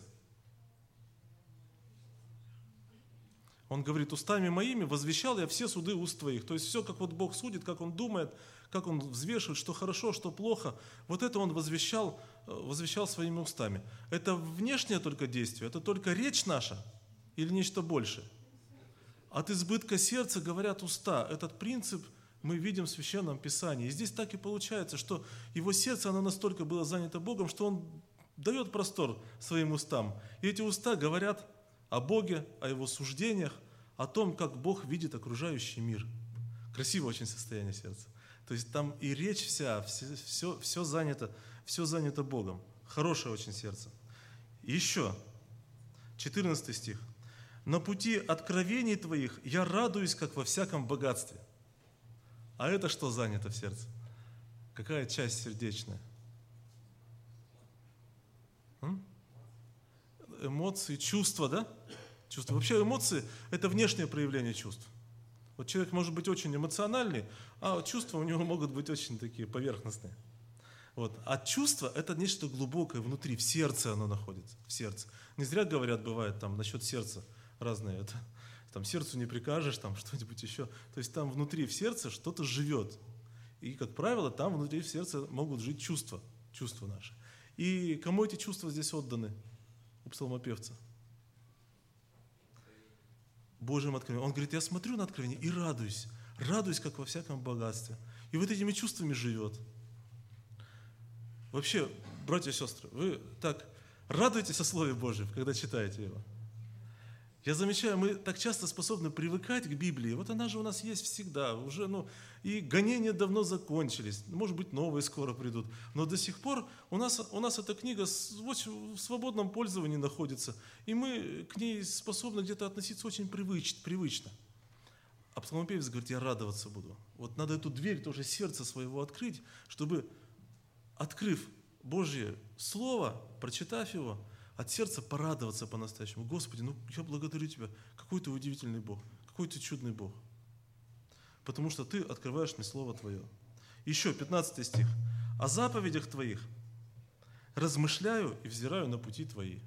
Он говорит, устами моими возвещал я все суды уст твоих. То есть все, как вот Бог судит, как Он думает, как Он взвешивает, что хорошо, что плохо. Вот это Он возвещал своими устами. Это внешнее только действие, это только речь наша или нечто большее? От избытка сердца говорят уста. Этот принцип мы видим в Священном Писании. И здесь так и получается, что его сердце, оно настолько было занято Богом, что он дает простор своим устам. И эти уста говорят о Боге, о Его суждениях, о том, как Бог видит окружающий мир. Красивое очень состояние сердца. То есть там и речь вся, все занято Богом. Хорошее очень сердце. И еще, 14 стих. «На пути откровений твоих я радуюсь, как во всяком богатстве». А это что занято в сердце? Какая часть сердечная? Эмоции, чувства, да? Чувства. Вообще эмоции – это внешнее проявление чувств. Вот человек может быть очень эмоциональный, а чувства у него могут быть очень такие поверхностные. Вот. А чувство – это нечто глубокое внутри, в сердце оно находится, в сердце. Не зря говорят, бывает там насчет сердца разные, это, там сердцу не прикажешь, там что-нибудь еще. То есть там внутри в сердце что-то живет. И, как правило, там внутри в сердце могут жить чувства наши. И кому эти чувства здесь отданы? У псалмопевца. Божьим откровением. Он говорит, я смотрю на откровение и радуюсь, как во всяком богатстве. И вот этими чувствами живет. Вообще, братья и сестры, вы так радуетесь о Слове Божьем, когда читаете его? Я замечаю, мы так часто способны привыкать к Библии. Вот она же у нас есть всегда. Уже, и гонения давно закончились. Может быть, новые скоро придут. Но до сих пор у нас эта книга в свободном пользовании находится. И мы к ней способны где-то относиться очень привычно. А псалмопевец говорит, я радоваться буду. Вот надо эту дверь тоже сердца своего открыть, чтобы, открыв Божье Слово, прочитав его, от сердца порадоваться по-настоящему. Господи, я благодарю Тебя. Какой Ты удивительный Бог. Какой Ты чудный Бог. Потому что Ты открываешь мне Слово Твое. Еще 15 стих. «О заповедях Твоих размышляю и взираю на пути Твои».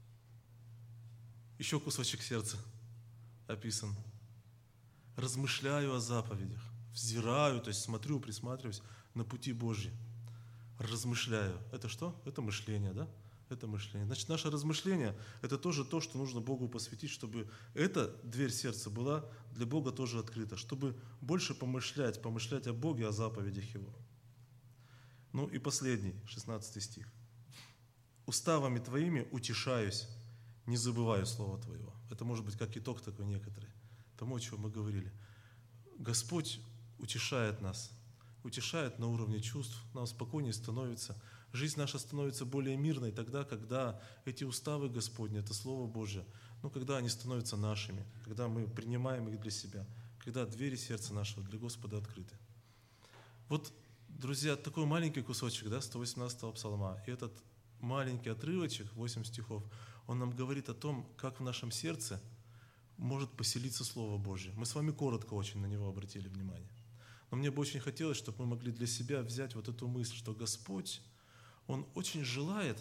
Еще кусочек сердца описан. Размышляю о заповедях. Взираю, то есть смотрю, присматриваюсь на пути Божьи. Размышляю. Это что? Это мышление, да? Это мышление. Значит, наше размышление – это тоже то, что нужно Богу посвятить, чтобы эта дверь сердца была для Бога тоже открыта, чтобы больше помышлять о Боге, о заповедях Его. И последний, 16 стих. «Уставами Твоими утешаюсь, не забываю Слова Твоего». Это может быть как итог такой некоторый, тому, о чем мы говорили. Господь утешает нас, утешает на уровне чувств, нам спокойнее становится. Жизнь наша становится более мирной тогда, когда эти уставы Господни, это Слово Божье, когда они становятся нашими, когда мы принимаем их для себя, когда двери сердца нашего для Господа открыты. Вот, друзья, такой маленький кусочек, 118-го псалма, и этот маленький отрывочек, 8 стихов, он нам говорит о том, как в нашем сердце может поселиться Слово Божье. Мы с вами коротко очень на него обратили внимание. Но мне бы очень хотелось, чтобы мы могли для себя взять вот эту мысль, что Господь, Он очень желает,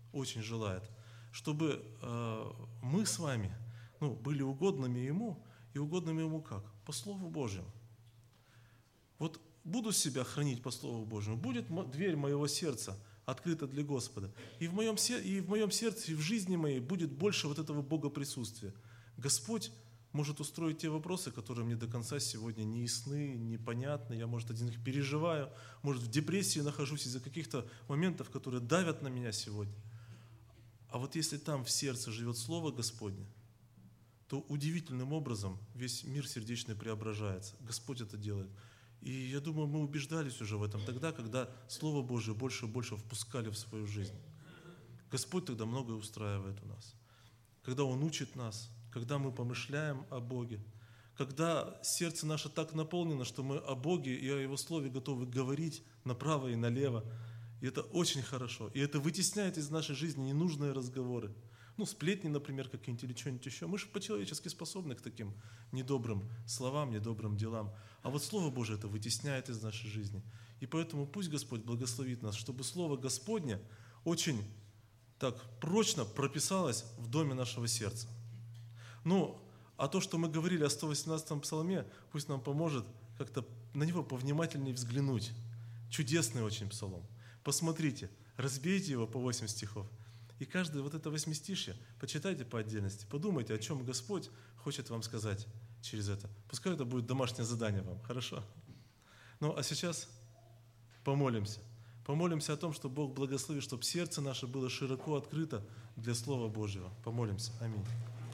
чтобы мы с вами были угодными Ему, и угодными Ему как? По Слову Божьему. Вот буду себя хранить по Слову Божьему, будет дверь моего сердца открыто для Господа. И в моем сердце, и в жизни моей будет больше вот этого Бога присутствия. Господь может устроить те вопросы, которые мне до конца сегодня не ясны, непонятны. Я, может, один их переживаю, может, в депрессии нахожусь из-за каких-то моментов, которые давят на меня сегодня. А вот если там в сердце живет Слово Господне, то удивительным образом весь мир сердечный преображается. Господь это делает. И я думаю, мы убеждались уже в этом тогда, когда Слово Божие больше и больше впускали в свою жизнь. Господь тогда многое устраивает у нас. Когда Он учит нас, когда мы помышляем о Боге, когда сердце наше так наполнено, что мы о Боге и о Его Слове готовы говорить направо и налево. И это очень хорошо. И это вытесняет из нашей жизни ненужные разговоры. Сплетни, например, какие-нибудь или что-нибудь еще. Мы же по-человечески способны к таким недобрым словам, недобрым делам. А вот Слово Божие это вытесняет из нашей жизни. И поэтому пусть Господь благословит нас, чтобы Слово Господне очень так прочно прописалось в доме нашего сердца. А то, что мы говорили о 118-м псалме, пусть нам поможет как-то на него повнимательнее взглянуть. Чудесный очень псалом. Посмотрите, разбейте его по 8 стихов. И каждое вот это восьмистишье почитайте по отдельности, подумайте, о чем Господь хочет вам сказать через это. Пускай это будет домашнее задание вам, хорошо? А сейчас помолимся. Помолимся о том, чтобы Бог благословил, чтобы сердце наше было широко открыто для Слова Божьего. Помолимся. Аминь.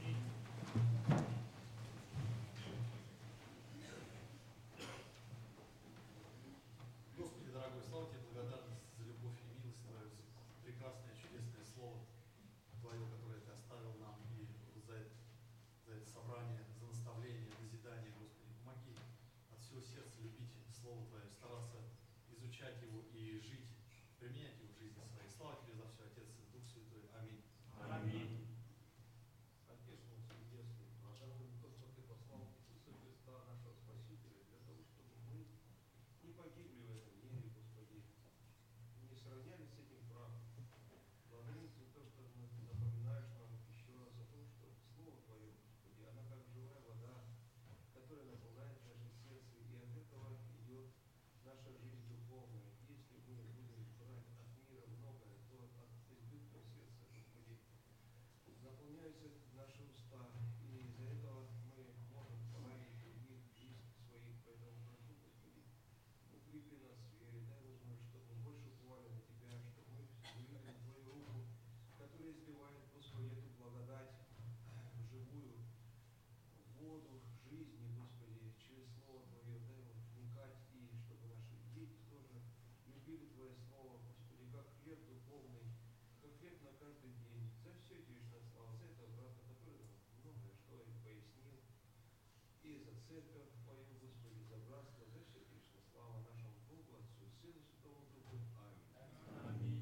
Господи, дорогой, слава Тебе, благодарность за любовь и милость Твою, за прекрасное, чудесное Слово Твое, которое Ты оставил нам, и за это собрание, за наставление, назидание, Господи. Помоги от всего сердца любить Слово Твое, стараться изучать его и жить, применять его в жизни своей. Слава Тебе за все, Отец и Дух Святой. Аминь. Аминь. Отечественный Небесный, благодарен то, что Ты послал Иисуса Христа, нашего Спасителя, для того, чтобы мы не погибли в этом мире, Господи, не сравнялись с этим прахом. Благодарим Тебя то, что напоминаешь нам еще раз о том, что Слово Твое, Господи, оно как живая вода, которая наполняет наше сердце, и от этого идет наша жизнь духовная. Если мы будем брать от мира многое, то от избытка сердца, Господи, наполняются наши уста, и из-за этого мы можем поранить других, близких своих. Поэтому прошу, Господи, укрепи нас в вере, дай возможность, чтобы мы больше уповали на Тебя, чтобы мы увидели Твою руку, которая изливает, Господи, эту благодать живую воду жизни, Господи, через Слово Твое. Дай вот вникать, и чтобы наши дети тоже любили Твое Слово, Господи, как хлеб духовный, как хлеб на каждый день. За все Тебе вечная слава, за этого брата, который нам многое что и пояснил, и за церковь Твою, Господи, за братство, за все Тебе вечная слава нашему Богу, Отцу, Сыну, Святому Духу. Аминь. Аминь.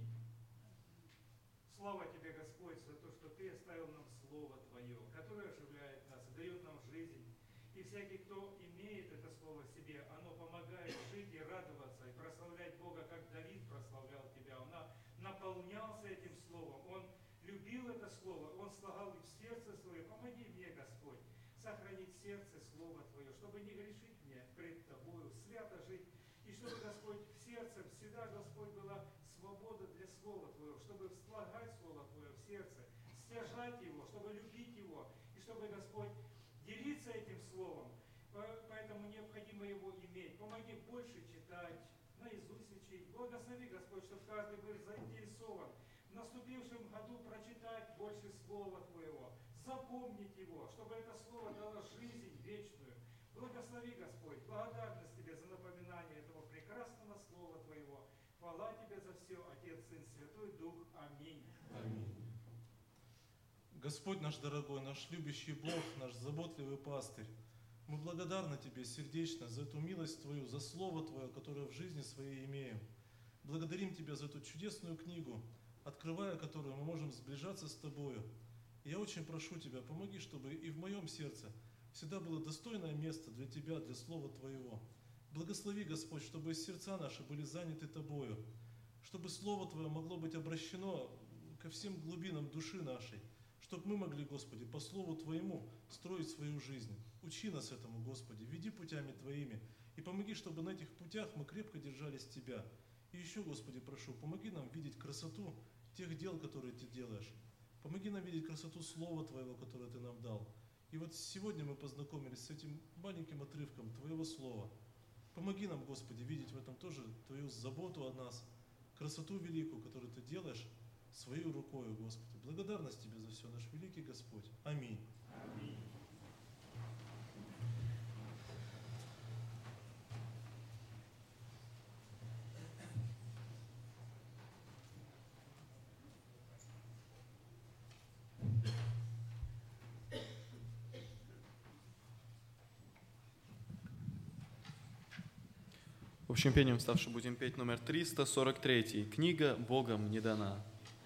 Слава Тебе, Господь, за то, что Ты оставил нам Слово Твое, которое оживляет нас и дает нам жизнь. И всякий, кто имеет это Слово в себе, оно помогает жить и радоваться, и прославлять Бога, как Давид прославлял Тебя. Он наполнялся этим Словом, он любил это Слово, он слагал в сердце свое. Помоги мне, Господь, сохранить в сердце Слово Твое, чтобы не грешить мне пред Тобою, свято жить, и чтобы, Господь, в сердце всегда, Господь, была свобода для Слова Твоего, чтобы слагать Слово Твое в сердце, стяжать его, чтобы любить его, и чтобы, Господь, делиться этим Словом. Поэтому необходимо его иметь. Помоги больше читать, наизусть учить. Благослови, Господь, чтобы каждый был заинтересован в наступившем году прочитать больше Слова Твоего, запомнить его, чтобы это Слово дало жизнь вечную. Благослови, Господь, благодарность Тебе за напоминание этого прекрасного Слова Твоего. Хвала Тебе за все, Отец, Сын, Святой Дух. Аминь. Аминь. Господь наш дорогой, наш любящий Бог, наш заботливый пастырь, мы благодарны Тебе сердечно за эту милость Твою, за Слово Твое, которое в жизни своей имеем. Благодарим Тебя за эту чудесную книгу, открывая которую мы можем сближаться с Тобою. И я очень прошу Тебя, помоги, чтобы и в моем сердце всегда было достойное место для Тебя, для Слова Твоего. Благослови, Господь, чтобы сердца наши были заняты Тобою, чтобы Слово Твое могло быть обращено ко всем глубинам души нашей, чтобы мы могли, Господи, по Слову Твоему строить свою жизнь. Учи нас этому, Господи, веди путями Твоими, и помоги, чтобы на этих путях мы крепко держались Тебя, И еще, Господи, прошу, помоги нам видеть красоту тех дел, которые Ты делаешь. Помоги нам видеть красоту Слова Твоего, которое Ты нам дал. И вот сегодня мы познакомились с этим маленьким отрывком Твоего Слова. Помоги нам, Господи, видеть в этом тоже Твою заботу о нас, красоту великую, которую Ты делаешь своей рукой, Господи. Благодарность Тебе за все, наш великий Господь. Аминь. Общим пением вставши будем петь номер 343. Книга Богом не дана.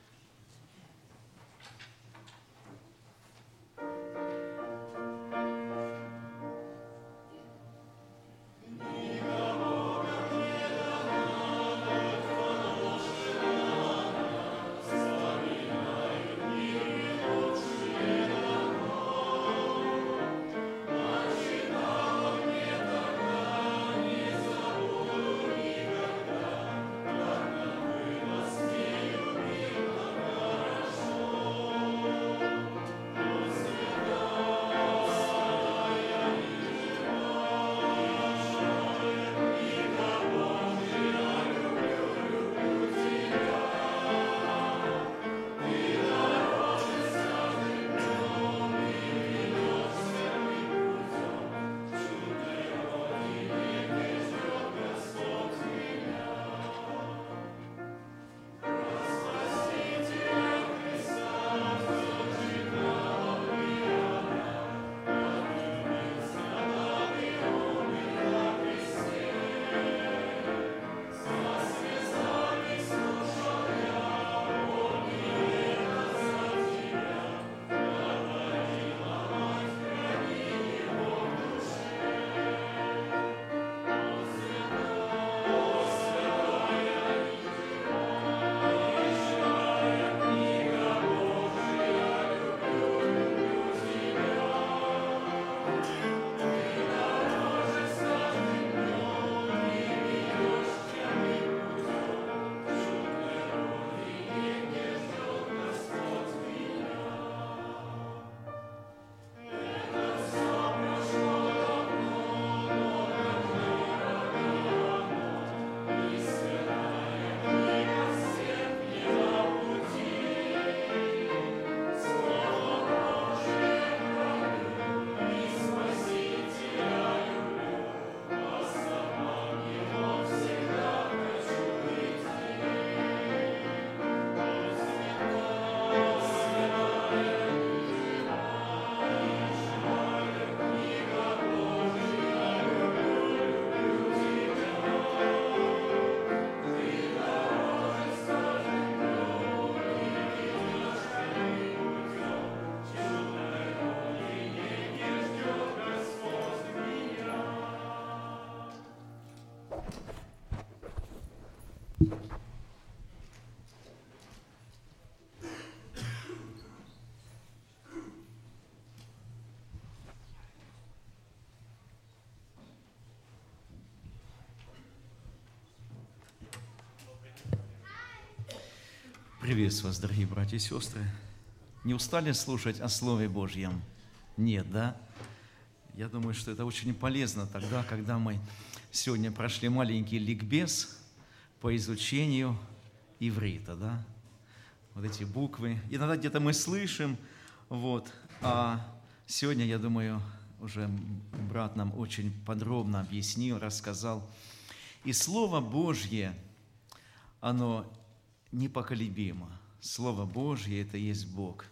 Приветствую вас, дорогие братья и сестры. Не устали слушать о Слове Божьем? Нет, да? Я думаю, что это очень полезно тогда, когда мы сегодня прошли маленький ликбез по изучению иврита, да? Вот эти буквы. Иногда где-то мы слышим, вот, а сегодня, я думаю, уже брат нам очень подробно объяснил, рассказал. И Слово Божье, оно непоколебимо. Слово Божье – это есть Бог.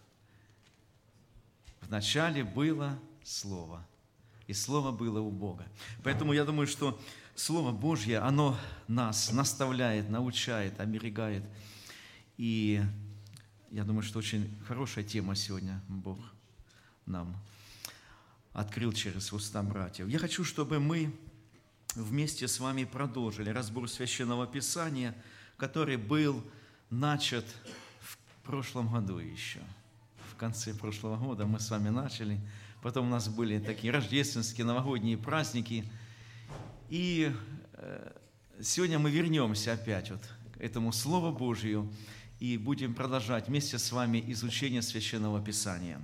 Вначале было Слово, и Слово было у Бога. Поэтому я думаю, что Слово Божье, оно нас наставляет, научает, оберегает. И я думаю, что очень хорошая тема сегодня Бог нам открыл через уста братьев. Я хочу, чтобы мы вместе с вами продолжили разбор Священного Писания, который был начат в прошлом году еще. В конце прошлого года мы с вами начали. Потом у нас были такие рождественские, новогодние праздники. И сегодня мы вернемся опять вот к этому Слову Божию и будем продолжать вместе с вами изучение Священного Писания.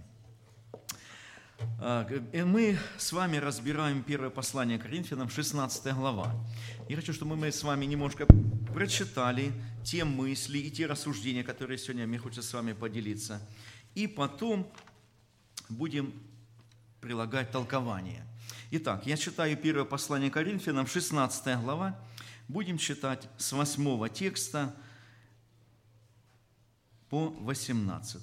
Мы с вами разбираем первое послание к Коринфянам, 16 глава. Я хочу, чтобы мы с вами немножко прочитали те мысли и те рассуждения, которые сегодня мне хочется с вами поделиться. И потом будем прилагать толкование. Итак, я читаю первое послание к Коринфянам, 16 глава. Будем читать с 8 текста по 18.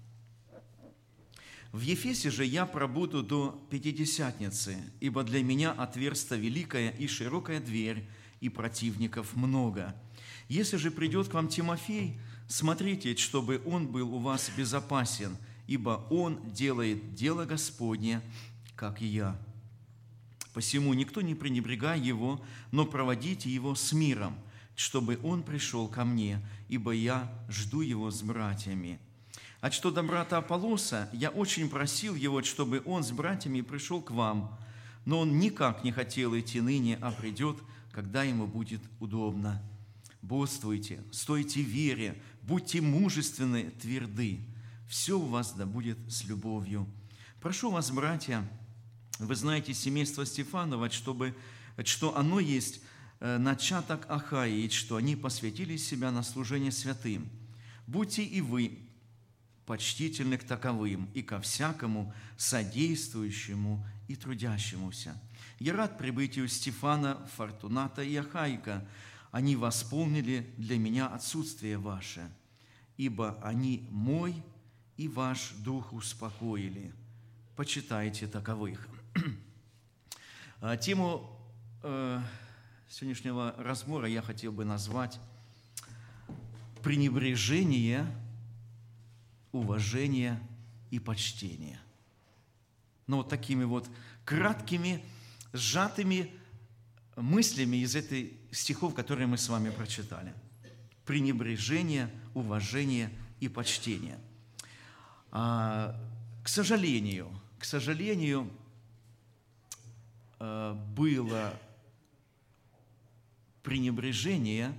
«В Ефесе же я пробуду до Пятидесятницы, ибо для меня отверста великая и широкая дверь, и противников много. Если же придет к вам Тимофей, смотрите, чтобы он был у вас безопасен, ибо он делает дело Господне, как и я. Посему никто не пренебрегай его, но проводите его с миром, чтобы он пришел ко мне, ибо я жду его с братьями. А что до брата Аполлоса, я очень просил его, чтобы он с братьями пришел к вам, но он никак не хотел идти ныне, а придет, когда ему будет удобно. Бодствуйте, стойте в вере, будьте мужественны, тверды. Все у вас да будет с любовью. Прошу вас, братья, вы знаете семейство Стефанова, что оно есть начаток Ахаи, что они посвятили себя на служение святым. Будьте и вы почтительны к таковым и ко всякому содействующему и трудящемуся. Я рад прибытию Стефана, Фортуната и Ахаика. Они восполнили для меня отсутствие ваше, ибо они мой и ваш дух успокоили. Почитайте таковых». Тему сегодняшнего разбора я хотел бы назвать «Пренебрежение, уважение и почтение». Но вот такими вот краткими, сжатыми мыслями из этих стихов, которые мы с вами прочитали. Пренебрежение, уважение и почтение. К сожалению, было пренебрежение,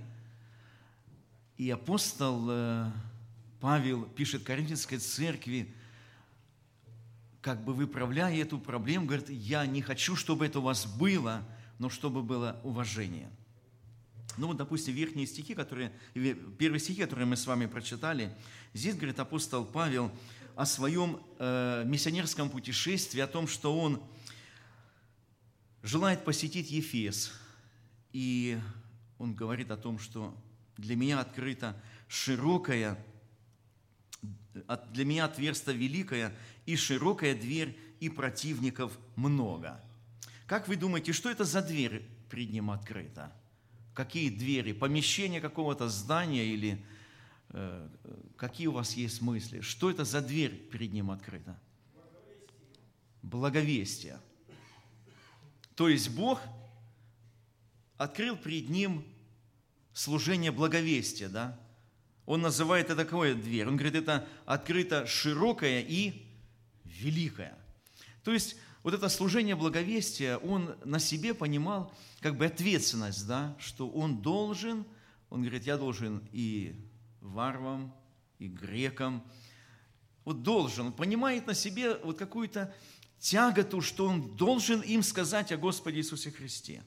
и апостол Павел пишет Коринфянской церкви, как бы выправляя эту проблему, говорит: я не хочу, чтобы это у вас было, но чтобы было уважение. Ну вот, допустим, первые стихи, которые мы с вами прочитали, здесь говорит апостол Павел о своем миссионерском путешествии, о том, что он желает посетить Ефес. И он говорит о том, что для меня открыта широкая, для меня отверста великая и широкая дверь, и противников много. Как вы думаете, что это за дверь перед ним открыта? Какие двери? Помещение какого-то здания или какие у вас есть мысли? Что это за дверь перед ним открыта? Благовестие. То есть Бог открыл перед ним служение благовестия, да? Он называет это такое дверь. Он говорит, это открыто широкая и великая. То есть вот это служение благовестия, он на себе понимал как бы ответственность, да, что он должен, он говорит, я должен и варварам, и грекам, вот должен, он понимает на себе вот какую-то тяготу, что он должен им сказать о Господе Иисусе Христе.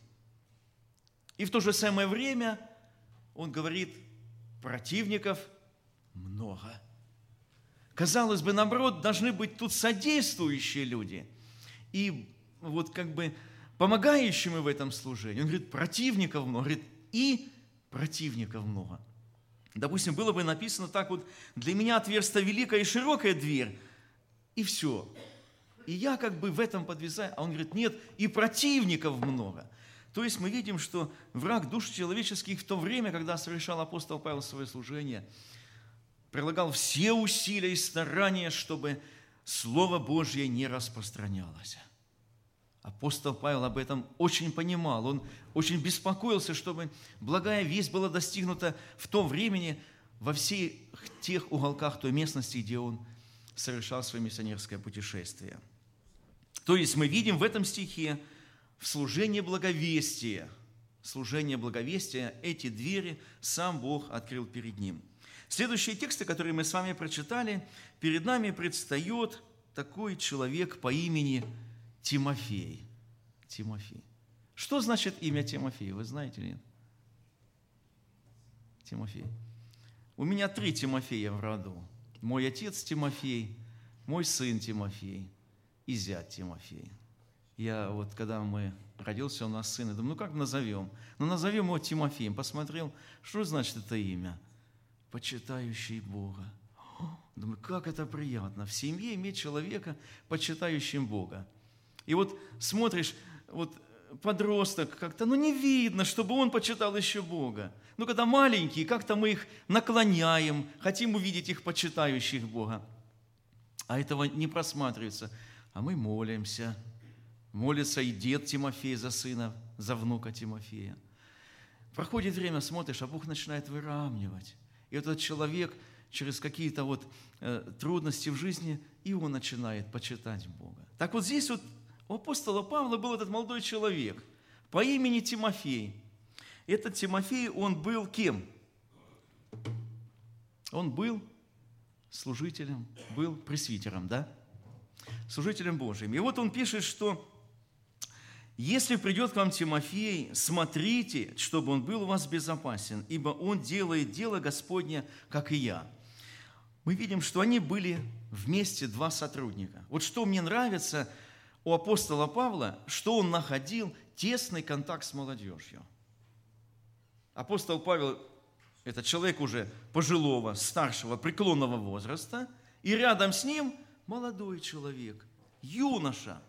И в то же самое время он говорит, противников много. Казалось бы, наоборот, должны быть тут содействующие люди и вот как бы помогающими в этом служении. Он говорит, противников много, говорит, и противников много. Допустим, было бы написано так вот, для меня отверста великая и широкая дверь, и все. И я как бы в этом подвязаю, а он говорит, нет, и противников много. То есть мы видим, что враг душ человеческих в то время, когда совершал апостол Павел свое служение, прилагал все усилия и старания, чтобы Слово Божье не распространялось. Апостол Павел об этом очень понимал, он очень беспокоился, чтобы благая весть была достигнута в то времени во всех тех уголках той местности, где он совершал свое миссионерское путешествие. То есть мы видим в этом стихе в служении благовестия служения благовестия, эти двери сам Бог открыл перед ним. Следующие тексты, которые мы с вами прочитали, перед нами предстает такой человек по имени Тимофей. Тимофей. Что значит имя Тимофей, вы знаете ли? Тимофей. У меня 3 Тимофея в роду. Мой отец Тимофей, мой сын Тимофей и зять Тимофей. Я вот, когда родился у нас сын, я думаю, как назовем? Назовем его Тимофеем. Посмотрел, что значит это имя? Почитающий Бога. Думаю, как это приятно, в семье иметь человека, почитающим Бога. И вот смотришь, вот подросток как-то, не видно, чтобы он почитал еще Бога. Когда маленькие, как-то мы их наклоняем, хотим увидеть их почитающих Бога. А этого не просматривается. А мы молимся. Молится и дед Тимофей за сына, за внука Тимофея. Проходит время, смотришь, а Бог начинает выравнивать. И этот человек через какие-то трудности в жизни, и он начинает почитать Бога. Так вот здесь у апостола Павла был этот молодой человек по имени Тимофей. Этот Тимофей, он был кем? Он был служителем, был пресвитером, да? Служителем Божьим. И вот он пишет, что «Если придет к вам Тимофей, смотрите, чтобы он был у вас безопасен, ибо он делает дело Господне, как и я». Мы видим, что они были вместе 2 сотрудника. Вот что мне нравится у апостола Павла, что он находил тесный контакт с молодежью. Апостол Павел – это человек уже пожилого, старшего, преклонного возраста, и рядом с ним молодой человек, юноша.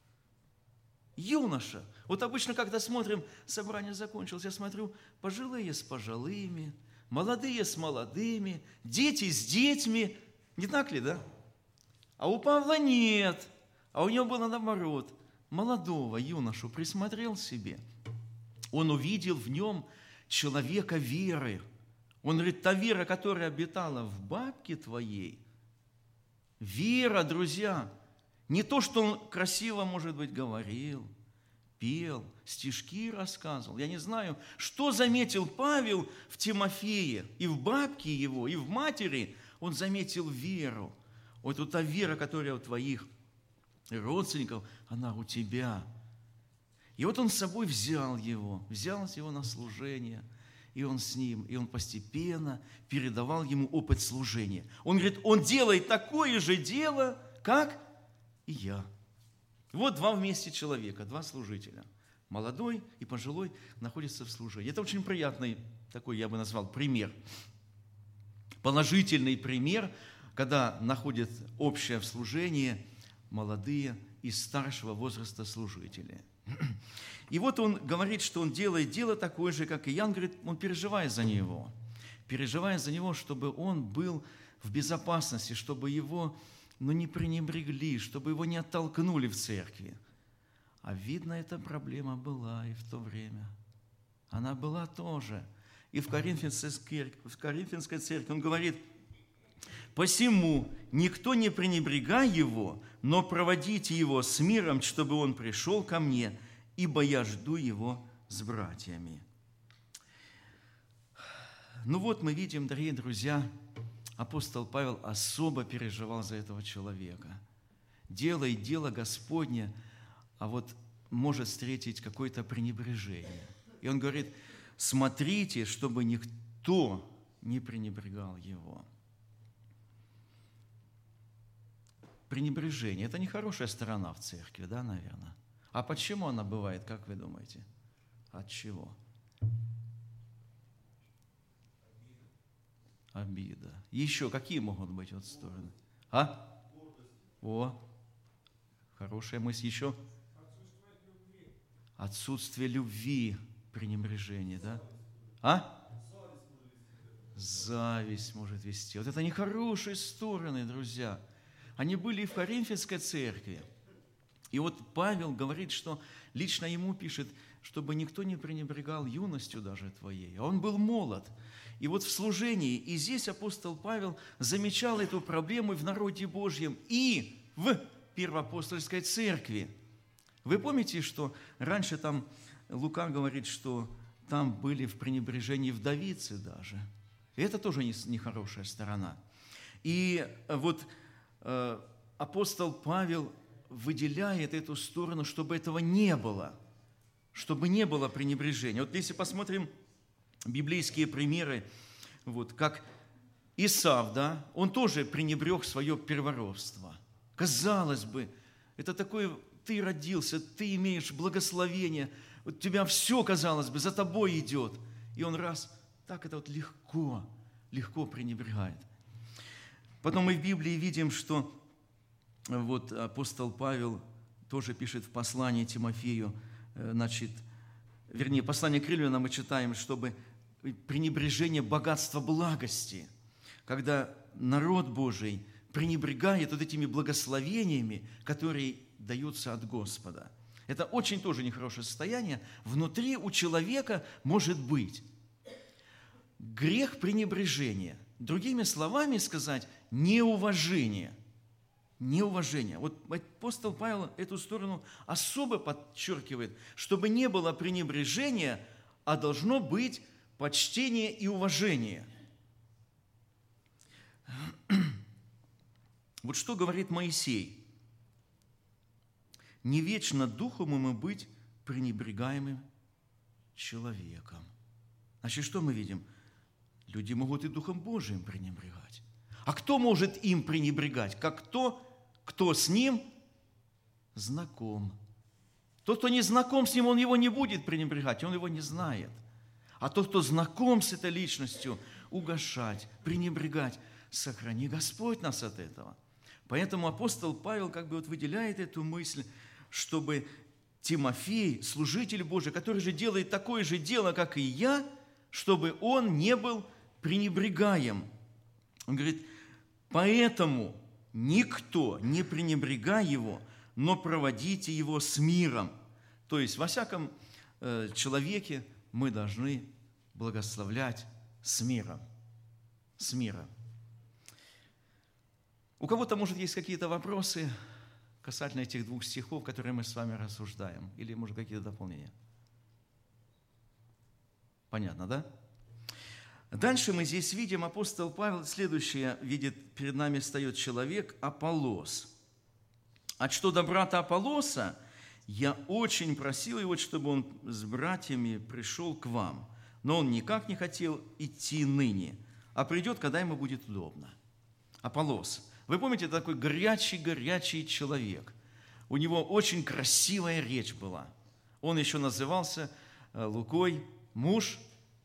Юноша. Вот обычно, когда смотрим, собрание закончилось, я смотрю, пожилые с пожилыми, молодые с молодыми, дети с детьми. Не так ли, да? А у Павла нет. А у него было наоборот. Молодого юношу присмотрел себе. Он увидел в нем человека веры. Он говорит, та вера, которая обитала в бабке твоей, вера, друзья, не то, что он красиво, может быть, говорил, пел, стишки рассказывал. Я не знаю, что заметил Павел в Тимофее, и в бабке его, и в матери. Он заметил веру. Вот та вера, которая у твоих родственников, она у тебя. И вот он с собой взял его на служение, и он с ним, и он постепенно передавал ему опыт служения. Он говорит, он делает такое же дело, как и я. Вот 2 вместе человека, 2 служителя. Молодой и пожилой находятся в служении. Это очень приятный, такой я бы назвал, пример. Положительный пример, когда находят общее в служении молодые и старшего возраста служители. И вот он говорит, что он делает дело такое же, как и я. Он говорит, он переживает за него, чтобы он был в безопасности, чтобы его не пренебрегли, чтобы его не оттолкнули в церкви. А видно, эта проблема была и в то время. Она была тоже. И в Коринфянской церкви он говорит, «Посему никто не пренебрегай его, но проводите его с миром, чтобы он пришел ко мне, ибо я жду его с братьями». Мы видим, дорогие друзья, апостол Павел особо переживал за этого человека. Делает дело Господне, а может встретить какое-то пренебрежение. И он говорит, смотрите, чтобы никто не пренебрегал его. Пренебрежение – это нехорошая сторона в церкви, да, наверное? А почему она бывает, как вы думаете? От чего? Обида. Еще какие могут быть стороны? Хорошая мысль. Еще? Отсутствие любви, пренебрежение, да? Зависть может вести. Это нехорошие стороны, друзья. Они были и в Коринфянской церкви. И Павел говорит, что лично ему пишет, чтобы никто не пренебрегал юностью даже твоей. А он был молод. И в служении, и здесь апостол Павел замечал эту проблему в народе Божьем и в Первоапостольской церкви. Вы помните, что раньше там Лука говорит, что там были в пренебрежении вдовицы даже. И это тоже нехорошая сторона. И вот апостол Павел выделяет эту сторону, чтобы этого не было, чтобы не было пренебрежения. Вот если посмотрим библейские примеры, вот как Исав, да, он тоже пренебрег свое первородство. Казалось бы, это такое, ты родился, ты имеешь благословение, у тебя все, казалось бы, за тобой идет. И он раз, так это вот легко пренебрегает. Потом мы в Библии видим, что вот апостол Павел тоже пишет в послании Тимофею, послание к Римлянам мы читаем, чтобы пренебрежение богатства благости, когда народ Божий пренебрегает вот этими благословениями, которые даются от Господа. Это очень тоже нехорошее состояние. Внутри у человека может быть грех пренебрежения. Другими словами сказать, неуважение. Неуважение. Вот апостол Павел эту сторону особо подчеркивает, чтобы не было пренебрежения, а должно быть почтение и уважение. Вот что говорит Моисей. Не вечно духом мы быть пренебрегаемым человеком. Значит, что мы видим? Люди могут и Духом Божиим пренебрегать. А кто может им пренебрегать? Как кто с ним знаком. Тот, кто не знаком с ним, он его не будет пренебрегать, он его не знает. А тот, кто знаком с этой личностью, угошать, пренебрегать, сохрани Господь нас от этого. Поэтому апостол Павел выделяет эту мысль, чтобы Тимофей, служитель Божий, который же делает такое же дело, как и я, чтобы он не был пренебрегаем. Он говорит, поэтому никто не пренебрегай его, но проводите его с миром. То есть во всяком человеке мы должны благословлять с миром. С миром. У кого-то, может, есть какие-то вопросы касательно этих двух стихов, которые мы с вами рассуждаем? Или, может, какие-то дополнения? Понятно, да? Дальше мы здесь видим, апостол Павел следующее видит, перед нами встает человек Аполлос. А что до брата Аполлоса, я очень просил его, чтобы он с братьями пришел к вам, но он никак не хотел идти ныне, а придет, когда ему будет удобно. Аполлос. Вы помните, это такой горячий человек. У него очень красивая речь была. Он еще назывался Лукой муж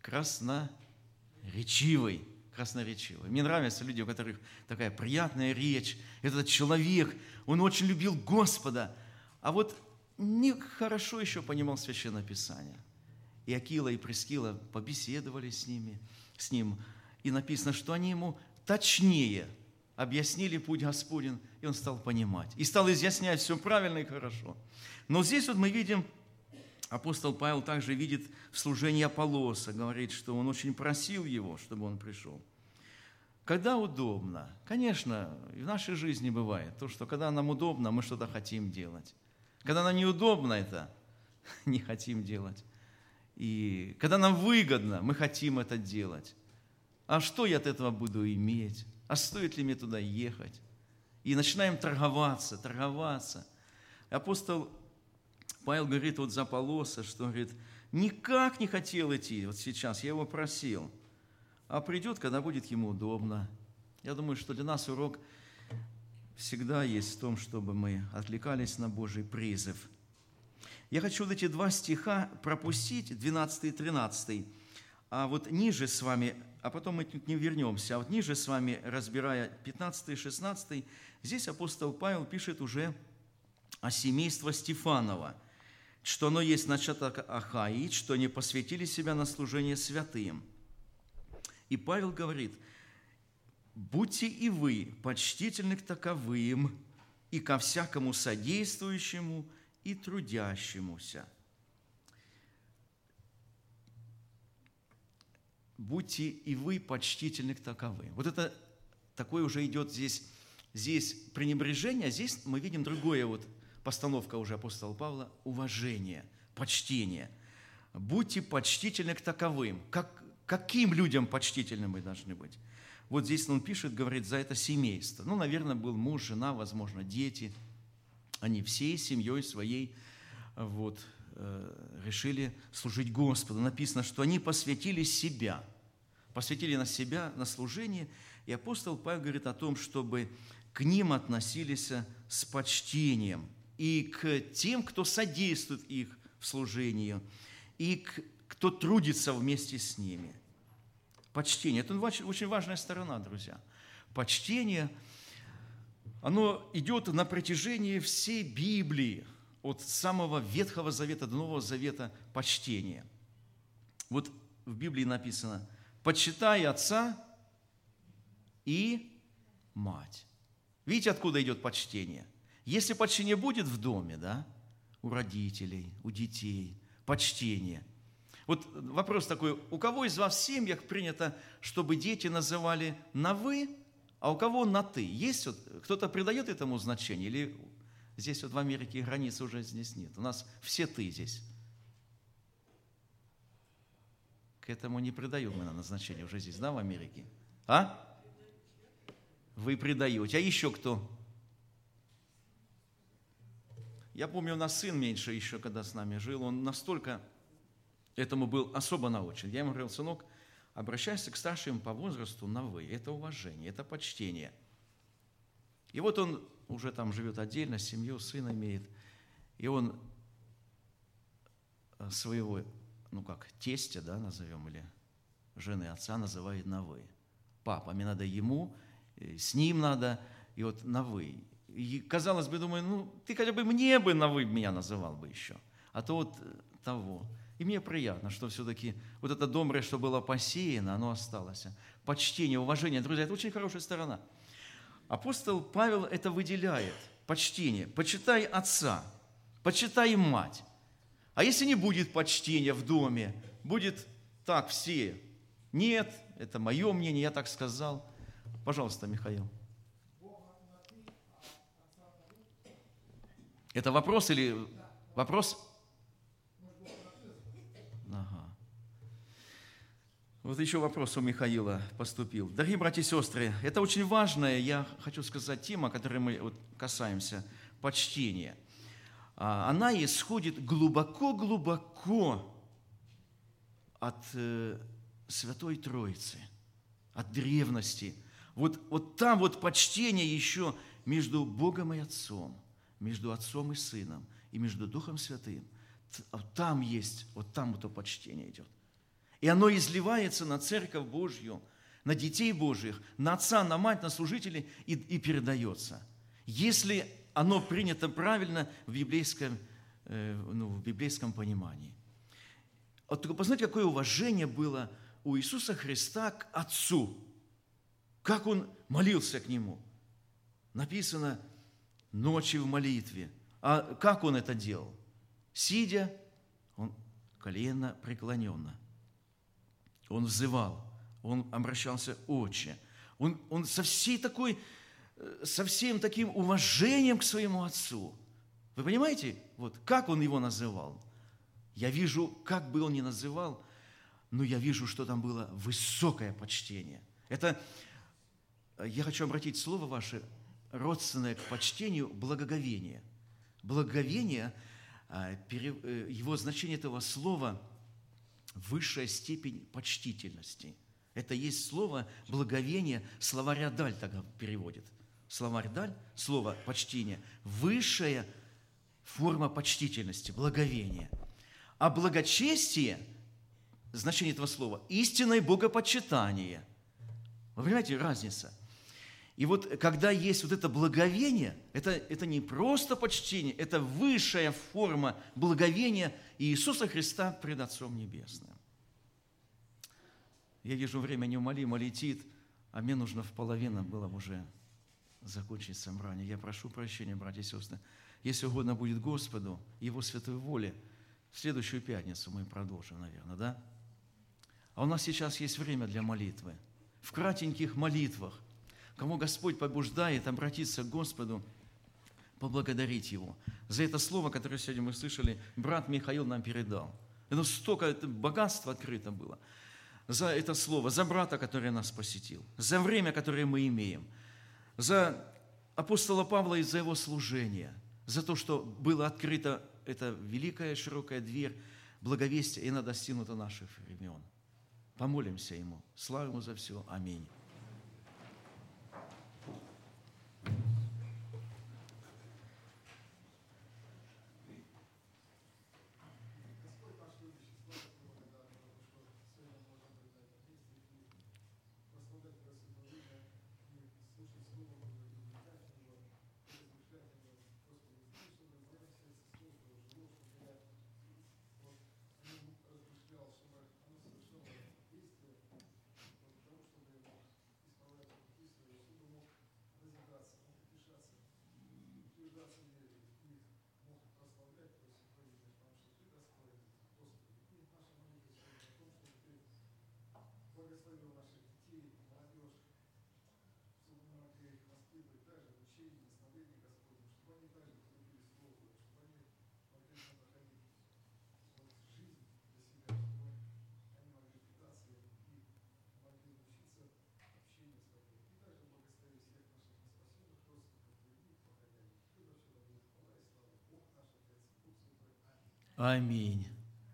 красноречивый. Мне нравятся люди, у которых такая приятная речь. Этот человек, он очень любил Господа, а вот нехорошо еще понимал Священное Писание. И Акила, и Прискила побеседовали с ним, и написано, что они ему точнее объяснили путь Господень, и он стал понимать. И стал изъяснять все правильно и хорошо. Но здесь вот мы видим, апостол Павел также видит в служении Аполлоса, говорит, что он очень просил его, чтобы он пришел. Когда удобно? Конечно, в нашей жизни бывает то, что когда нам удобно, мы что-то хотим делать. Когда нам неудобно, это не хотим делать. И когда нам выгодно, мы хотим это делать. А что я от этого буду иметь? А стоит ли мне туда ехать? И начинаем торговаться. Апостол Павел говорит вот за Аполлоса, что говорит, никак не хотел идти, вот сейчас я его просил, а придет, когда будет ему удобно. Я думаю, что для нас урок всегда есть в том, чтобы мы отвлекались на Божий призыв. Я хочу вот эти два стиха пропустить, 12 и 13, а вот ниже с вами, а потом мы к ним вернемся, а вот ниже с вами, разбирая 15 и 16, здесь апостол Павел пишет уже о семействе Стефанова, что оно есть начато Ахаи, что они посвятили себя на служение святым. И Павел говорит, будьте и вы почтительны к таковым и ко всякому содействующему и трудящемуся. Будьте и вы почтительны к таковым. Вот это такое уже идет здесь пренебрежение, а здесь мы видим другое, вот постановка уже апостола Павла, уважение, почтение. будьте почтительны к таковым. Каким людям почтительны мы должны быть? Вот здесь он пишет, говорит, за это семейство. Ну, наверное, был муж, жена, возможно, дети. Они всей семьей своей решили служить Господу. Написано, что они посвятили себя, посвятили на себя, на служение. И апостол Павел говорит о том, чтобы к ним относились с почтением и к тем, кто содействует их в служении, и кто трудится вместе с ними. Почтение – это очень важная сторона, друзья. Почтение, оно идет на протяжении всей Библии, от самого Ветхого Завета до Нового Завета почтение. Вот в Библии написано: «Почитай отца и мать». Видите, откуда идет почтение? Если почтение будет в доме, да, у родителей, у детей, почтение. Вот вопрос такой: у кого из вас в семьях принято, чтобы дети называли на «вы», а у кого на «ты»? Есть кто-то придает этому значение? Или здесь в Америке границы уже здесь нет? У нас все «ты» здесь. К этому не придаем мы значение уже здесь, да, в Америке? А? Вы придаете. А еще кто? Я помню, у нас сын меньше еще, когда с нами жил, он настолько этому был особо научен. Я ему говорил: сынок, обращайся к старшим по возрасту на «вы». Это уважение, это почтение. И вот он уже там живет отдельно, семью, сына имеет. И он своего, тестя, да, назовем, или жены отца называет на «вы». Папа, мне надо ему, с ним надо, и вот на «вы». И, казалось бы, думаю, ты хотя бы мне бы на «вы» меня называл бы еще, а то вот того. И мне приятно, что все-таки вот это доброе, что было посеяно, оно осталось. Почтение, уважение, друзья, это очень хорошая сторона. Апостол Павел это выделяет, почтение. Почитай отца, почитай мать. А если не будет почтения в доме, будет так все. Нет, это мое мнение, я так сказал. Пожалуйста, Михаил. Это вопрос или вопрос? Ага. Вот еще вопрос у Михаила поступил. Дорогие братья и сестры, это очень важная, я хочу сказать, тема, которой мы касаемся, почтения. Она исходит глубоко-глубоко от Святой Троицы, от древности. Вот там вот почтение еще между Богом и Отцом, между Отцом и Сыном, и между Духом Святым. Там есть, вот там это почтение идет. И оно изливается на Церковь Божью, на детей Божьих, на отца, на мать, на служителей и передается. Если оно принято правильно в библейском понимании. Вот только посмотрите, какое уважение было у Иисуса Христа к Отцу. Как Он молился к Нему. Написано: ночью в молитве. А как Он это делал? Сидя, Он колено преклоненно. Он взывал, Он обращался «Отче». Он со всем таким уважением к своему Отцу. Вы понимаете, вот как Он его называл? Я вижу, как бы он ни называл, но я вижу, что там было высокое почтение. Это, я хочу обратить слово ваше, родственное к почтению, благоговение. Благоговение, его значение этого слова – высшая степень почтительности. Это есть слово благоговение, словарь Даль так переводит. Словарь Даль, слово почтение, высшая форма почтительности, благоговение. А благочестие, значение этого слова, истинное богопочитание. Вы понимаете, разница? И вот когда есть вот это благоговение, это не просто почтение, это высшая форма благоговения Иисуса Христа пред Отцом Небесным. Я вижу, время неумолимо летит, а мне нужно в половину было уже закончить собрание. Я прошу прощения, братья и сестры. Если угодно будет Господу, Его святой воле, в следующую пятницу мы продолжим, наверное, да? А у нас сейчас есть время для молитвы. В кратеньких молитвах, кому Господь побуждает обратиться к Господу, поблагодарить Его за это слово, которое сегодня мы слышали, брат Михаил нам передал. Это столько богатства открыто было за это слово, за брата, который нас посетил, за время, которое мы имеем, за апостола Павла и за его служение, за то, что было открыто эта великая широкая дверь благовестия, и она достигнута наших времен. Помолимся Ему. Слава Ему за все. Аминь. Аминь.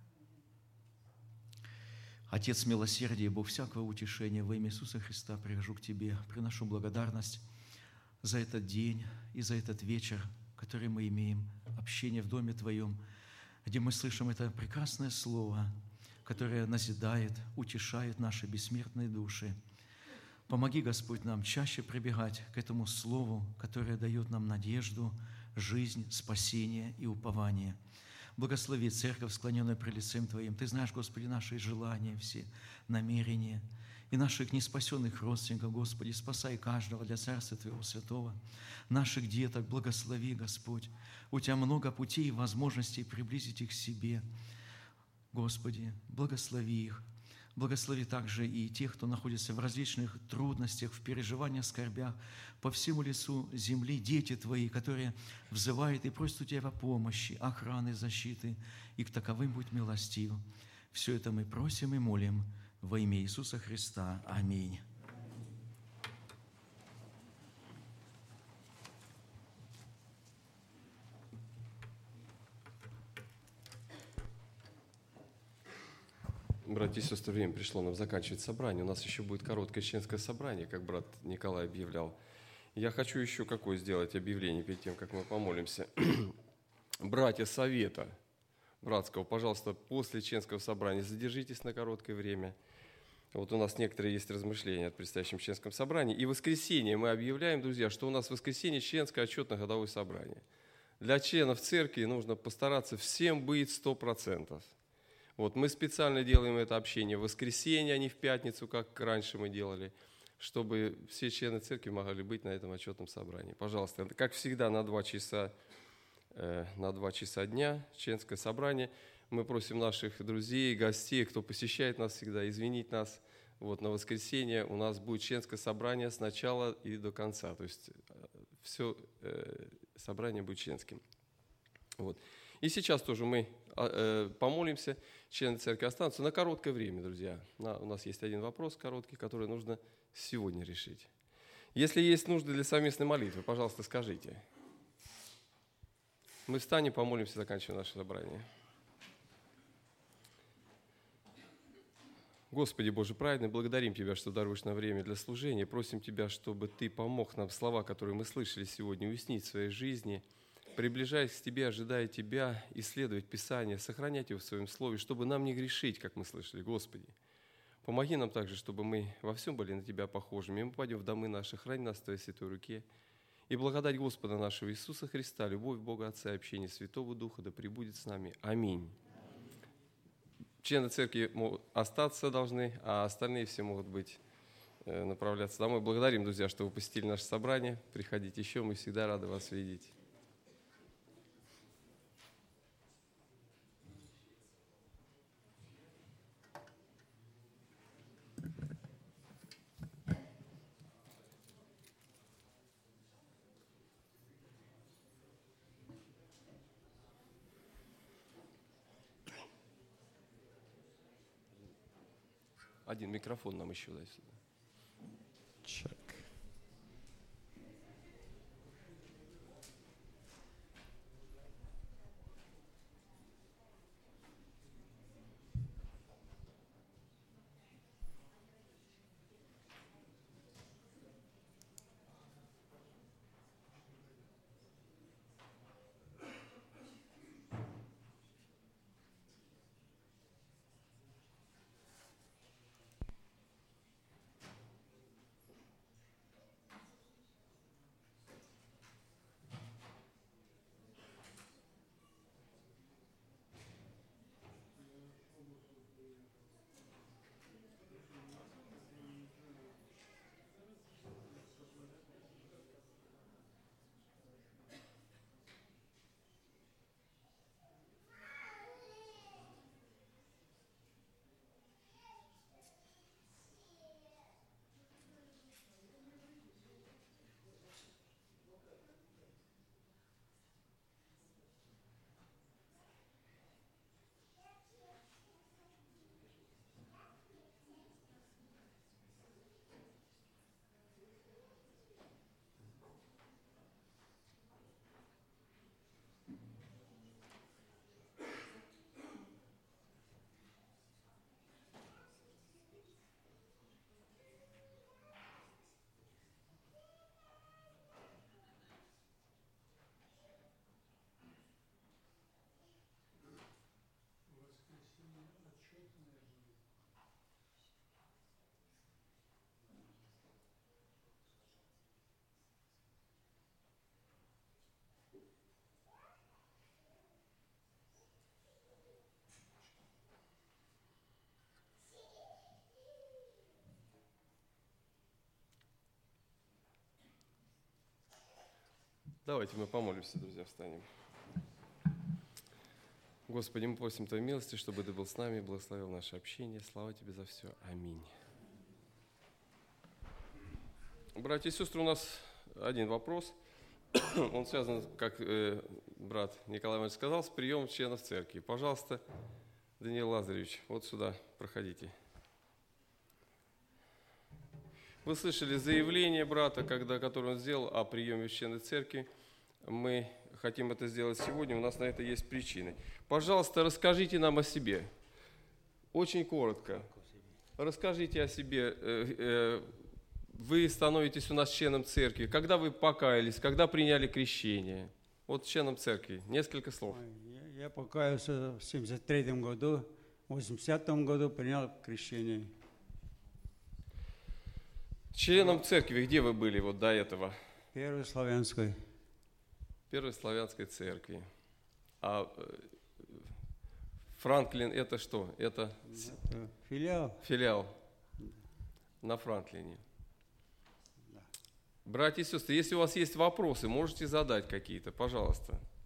Отец милосердия, Бог всякого утешения, во имя Иисуса Христа прихожу к Тебе, приношу благодарность за этот день и за этот вечер, который мы имеем, общение в Доме Твоем, где мы слышим это прекрасное Слово, которое назидает, утешает наши бессмертные души. Помоги, Господь, нам чаще прибегать к этому Слову, которое дает нам надежду, жизнь, спасение и упование. Благослови церковь, склоненную пред лицем Твоим. Ты знаешь, Господи, наши желания все, намерения и наших неспасенных родственников, Господи, спасай каждого для Царства Твоего Святого. Наших деток благослови, Господь. У Тебя много путей и возможностей приблизить их к себе. Господи, благослови их. Благослови также и тех, кто находится в различных трудностях, в переживаниях, скорбях, по всему лицу земли, дети Твои, которые взывают и просят у Тебя помощи, охраны, защиты, и к таковым будь милостив. Все это мы просим и молим во имя Иисуса Христа. Аминь. Братья и сестры, время пришло нам заканчивать собрание. У нас еще будет короткое членское собрание, как брат Николай объявлял. Я хочу еще какое сделать объявление перед тем, как мы помолимся. Братья Совета Братского, пожалуйста, после членского собрания задержитесь на короткое время. Вот у нас некоторые есть размышления о предстоящем членском собрании. И в воскресенье мы объявляем, друзья, что у нас в воскресенье членское отчетно-годовое собрание. Для членов церкви нужно постараться всем быть 100%. Вот мы специально делаем это общение в воскресенье, а не в пятницу, как раньше мы делали, чтобы все члены церкви могли быть на этом отчетном собрании. Пожалуйста, как всегда, на 2 часа дня членское собрание. Мы просим наших друзей, гостей, кто посещает нас всегда, извинить нас. Вот на воскресенье у нас будет членское собрание с начала и до конца. То есть все собрание будет членским. Вот. И сейчас тоже мы помолимся. Члены церкви останутся на короткое время, друзья. У нас есть один вопрос короткий, который нужно сегодня решить. Если есть нужды для совместной молитвы, пожалуйста, скажите. Мы встанем, помолимся, заканчиваем наше собрание. Господи Боже праведный, благодарим Тебя, что даруешь нам время для служения. Просим Тебя, чтобы Ты помог нам слова, которые мы слышали сегодня, уяснить в своей жизни, приближаясь к Тебе, ожидая Тебя, исследовать Писание, сохранять его в Своем Слове, чтобы нам не грешить, как мы слышали. Господи, помоги нам также, чтобы мы во всем были на Тебя похожими. И мы пойдем в домы наши, храни нас в Твоей святой руке. И благодать Господа нашего Иисуса Христа, любовь Бога Отца и общение Святого Духа да пребудет с нами. Аминь. Члены церкви остаться должны, а остальные все могут направляться домой. Благодарим, друзья, что вы посетили наше собрание. Приходите еще, мы всегда рады вас видеть. Один микрофон нам еще дай сюда. Check. Давайте мы помолимся, друзья, встанем. Господи, мы просим Твоей милости, чтобы Ты был с нами, благословил наше общение. Слава Тебе за все. Аминь. Братья и сестры, у нас один вопрос. Он связан, как брат Николай Иванович сказал, с приемом членов церкви. Пожалуйста, Даниил Лазаревич, вот сюда проходите. Вы слышали заявление брата, которое он сделал о приеме в члены церкви. Мы хотим это сделать сегодня, у нас на это есть причины. Пожалуйста, расскажите нам о себе. Очень коротко. Расскажите о себе. Вы становитесь у нас членом церкви. Когда вы покаялись, когда приняли крещение? Вот членом церкви. Несколько слов. Я покаялся в 73-м году, в 80-м году принял крещение. Членом церкви, где вы были вот до этого? Первой славянской. Первой славянской церкви. А Франклин это что? Это филиал. Филиал на Франклине. Братья и сестры, если у вас есть вопросы, можете задать какие-то, пожалуйста.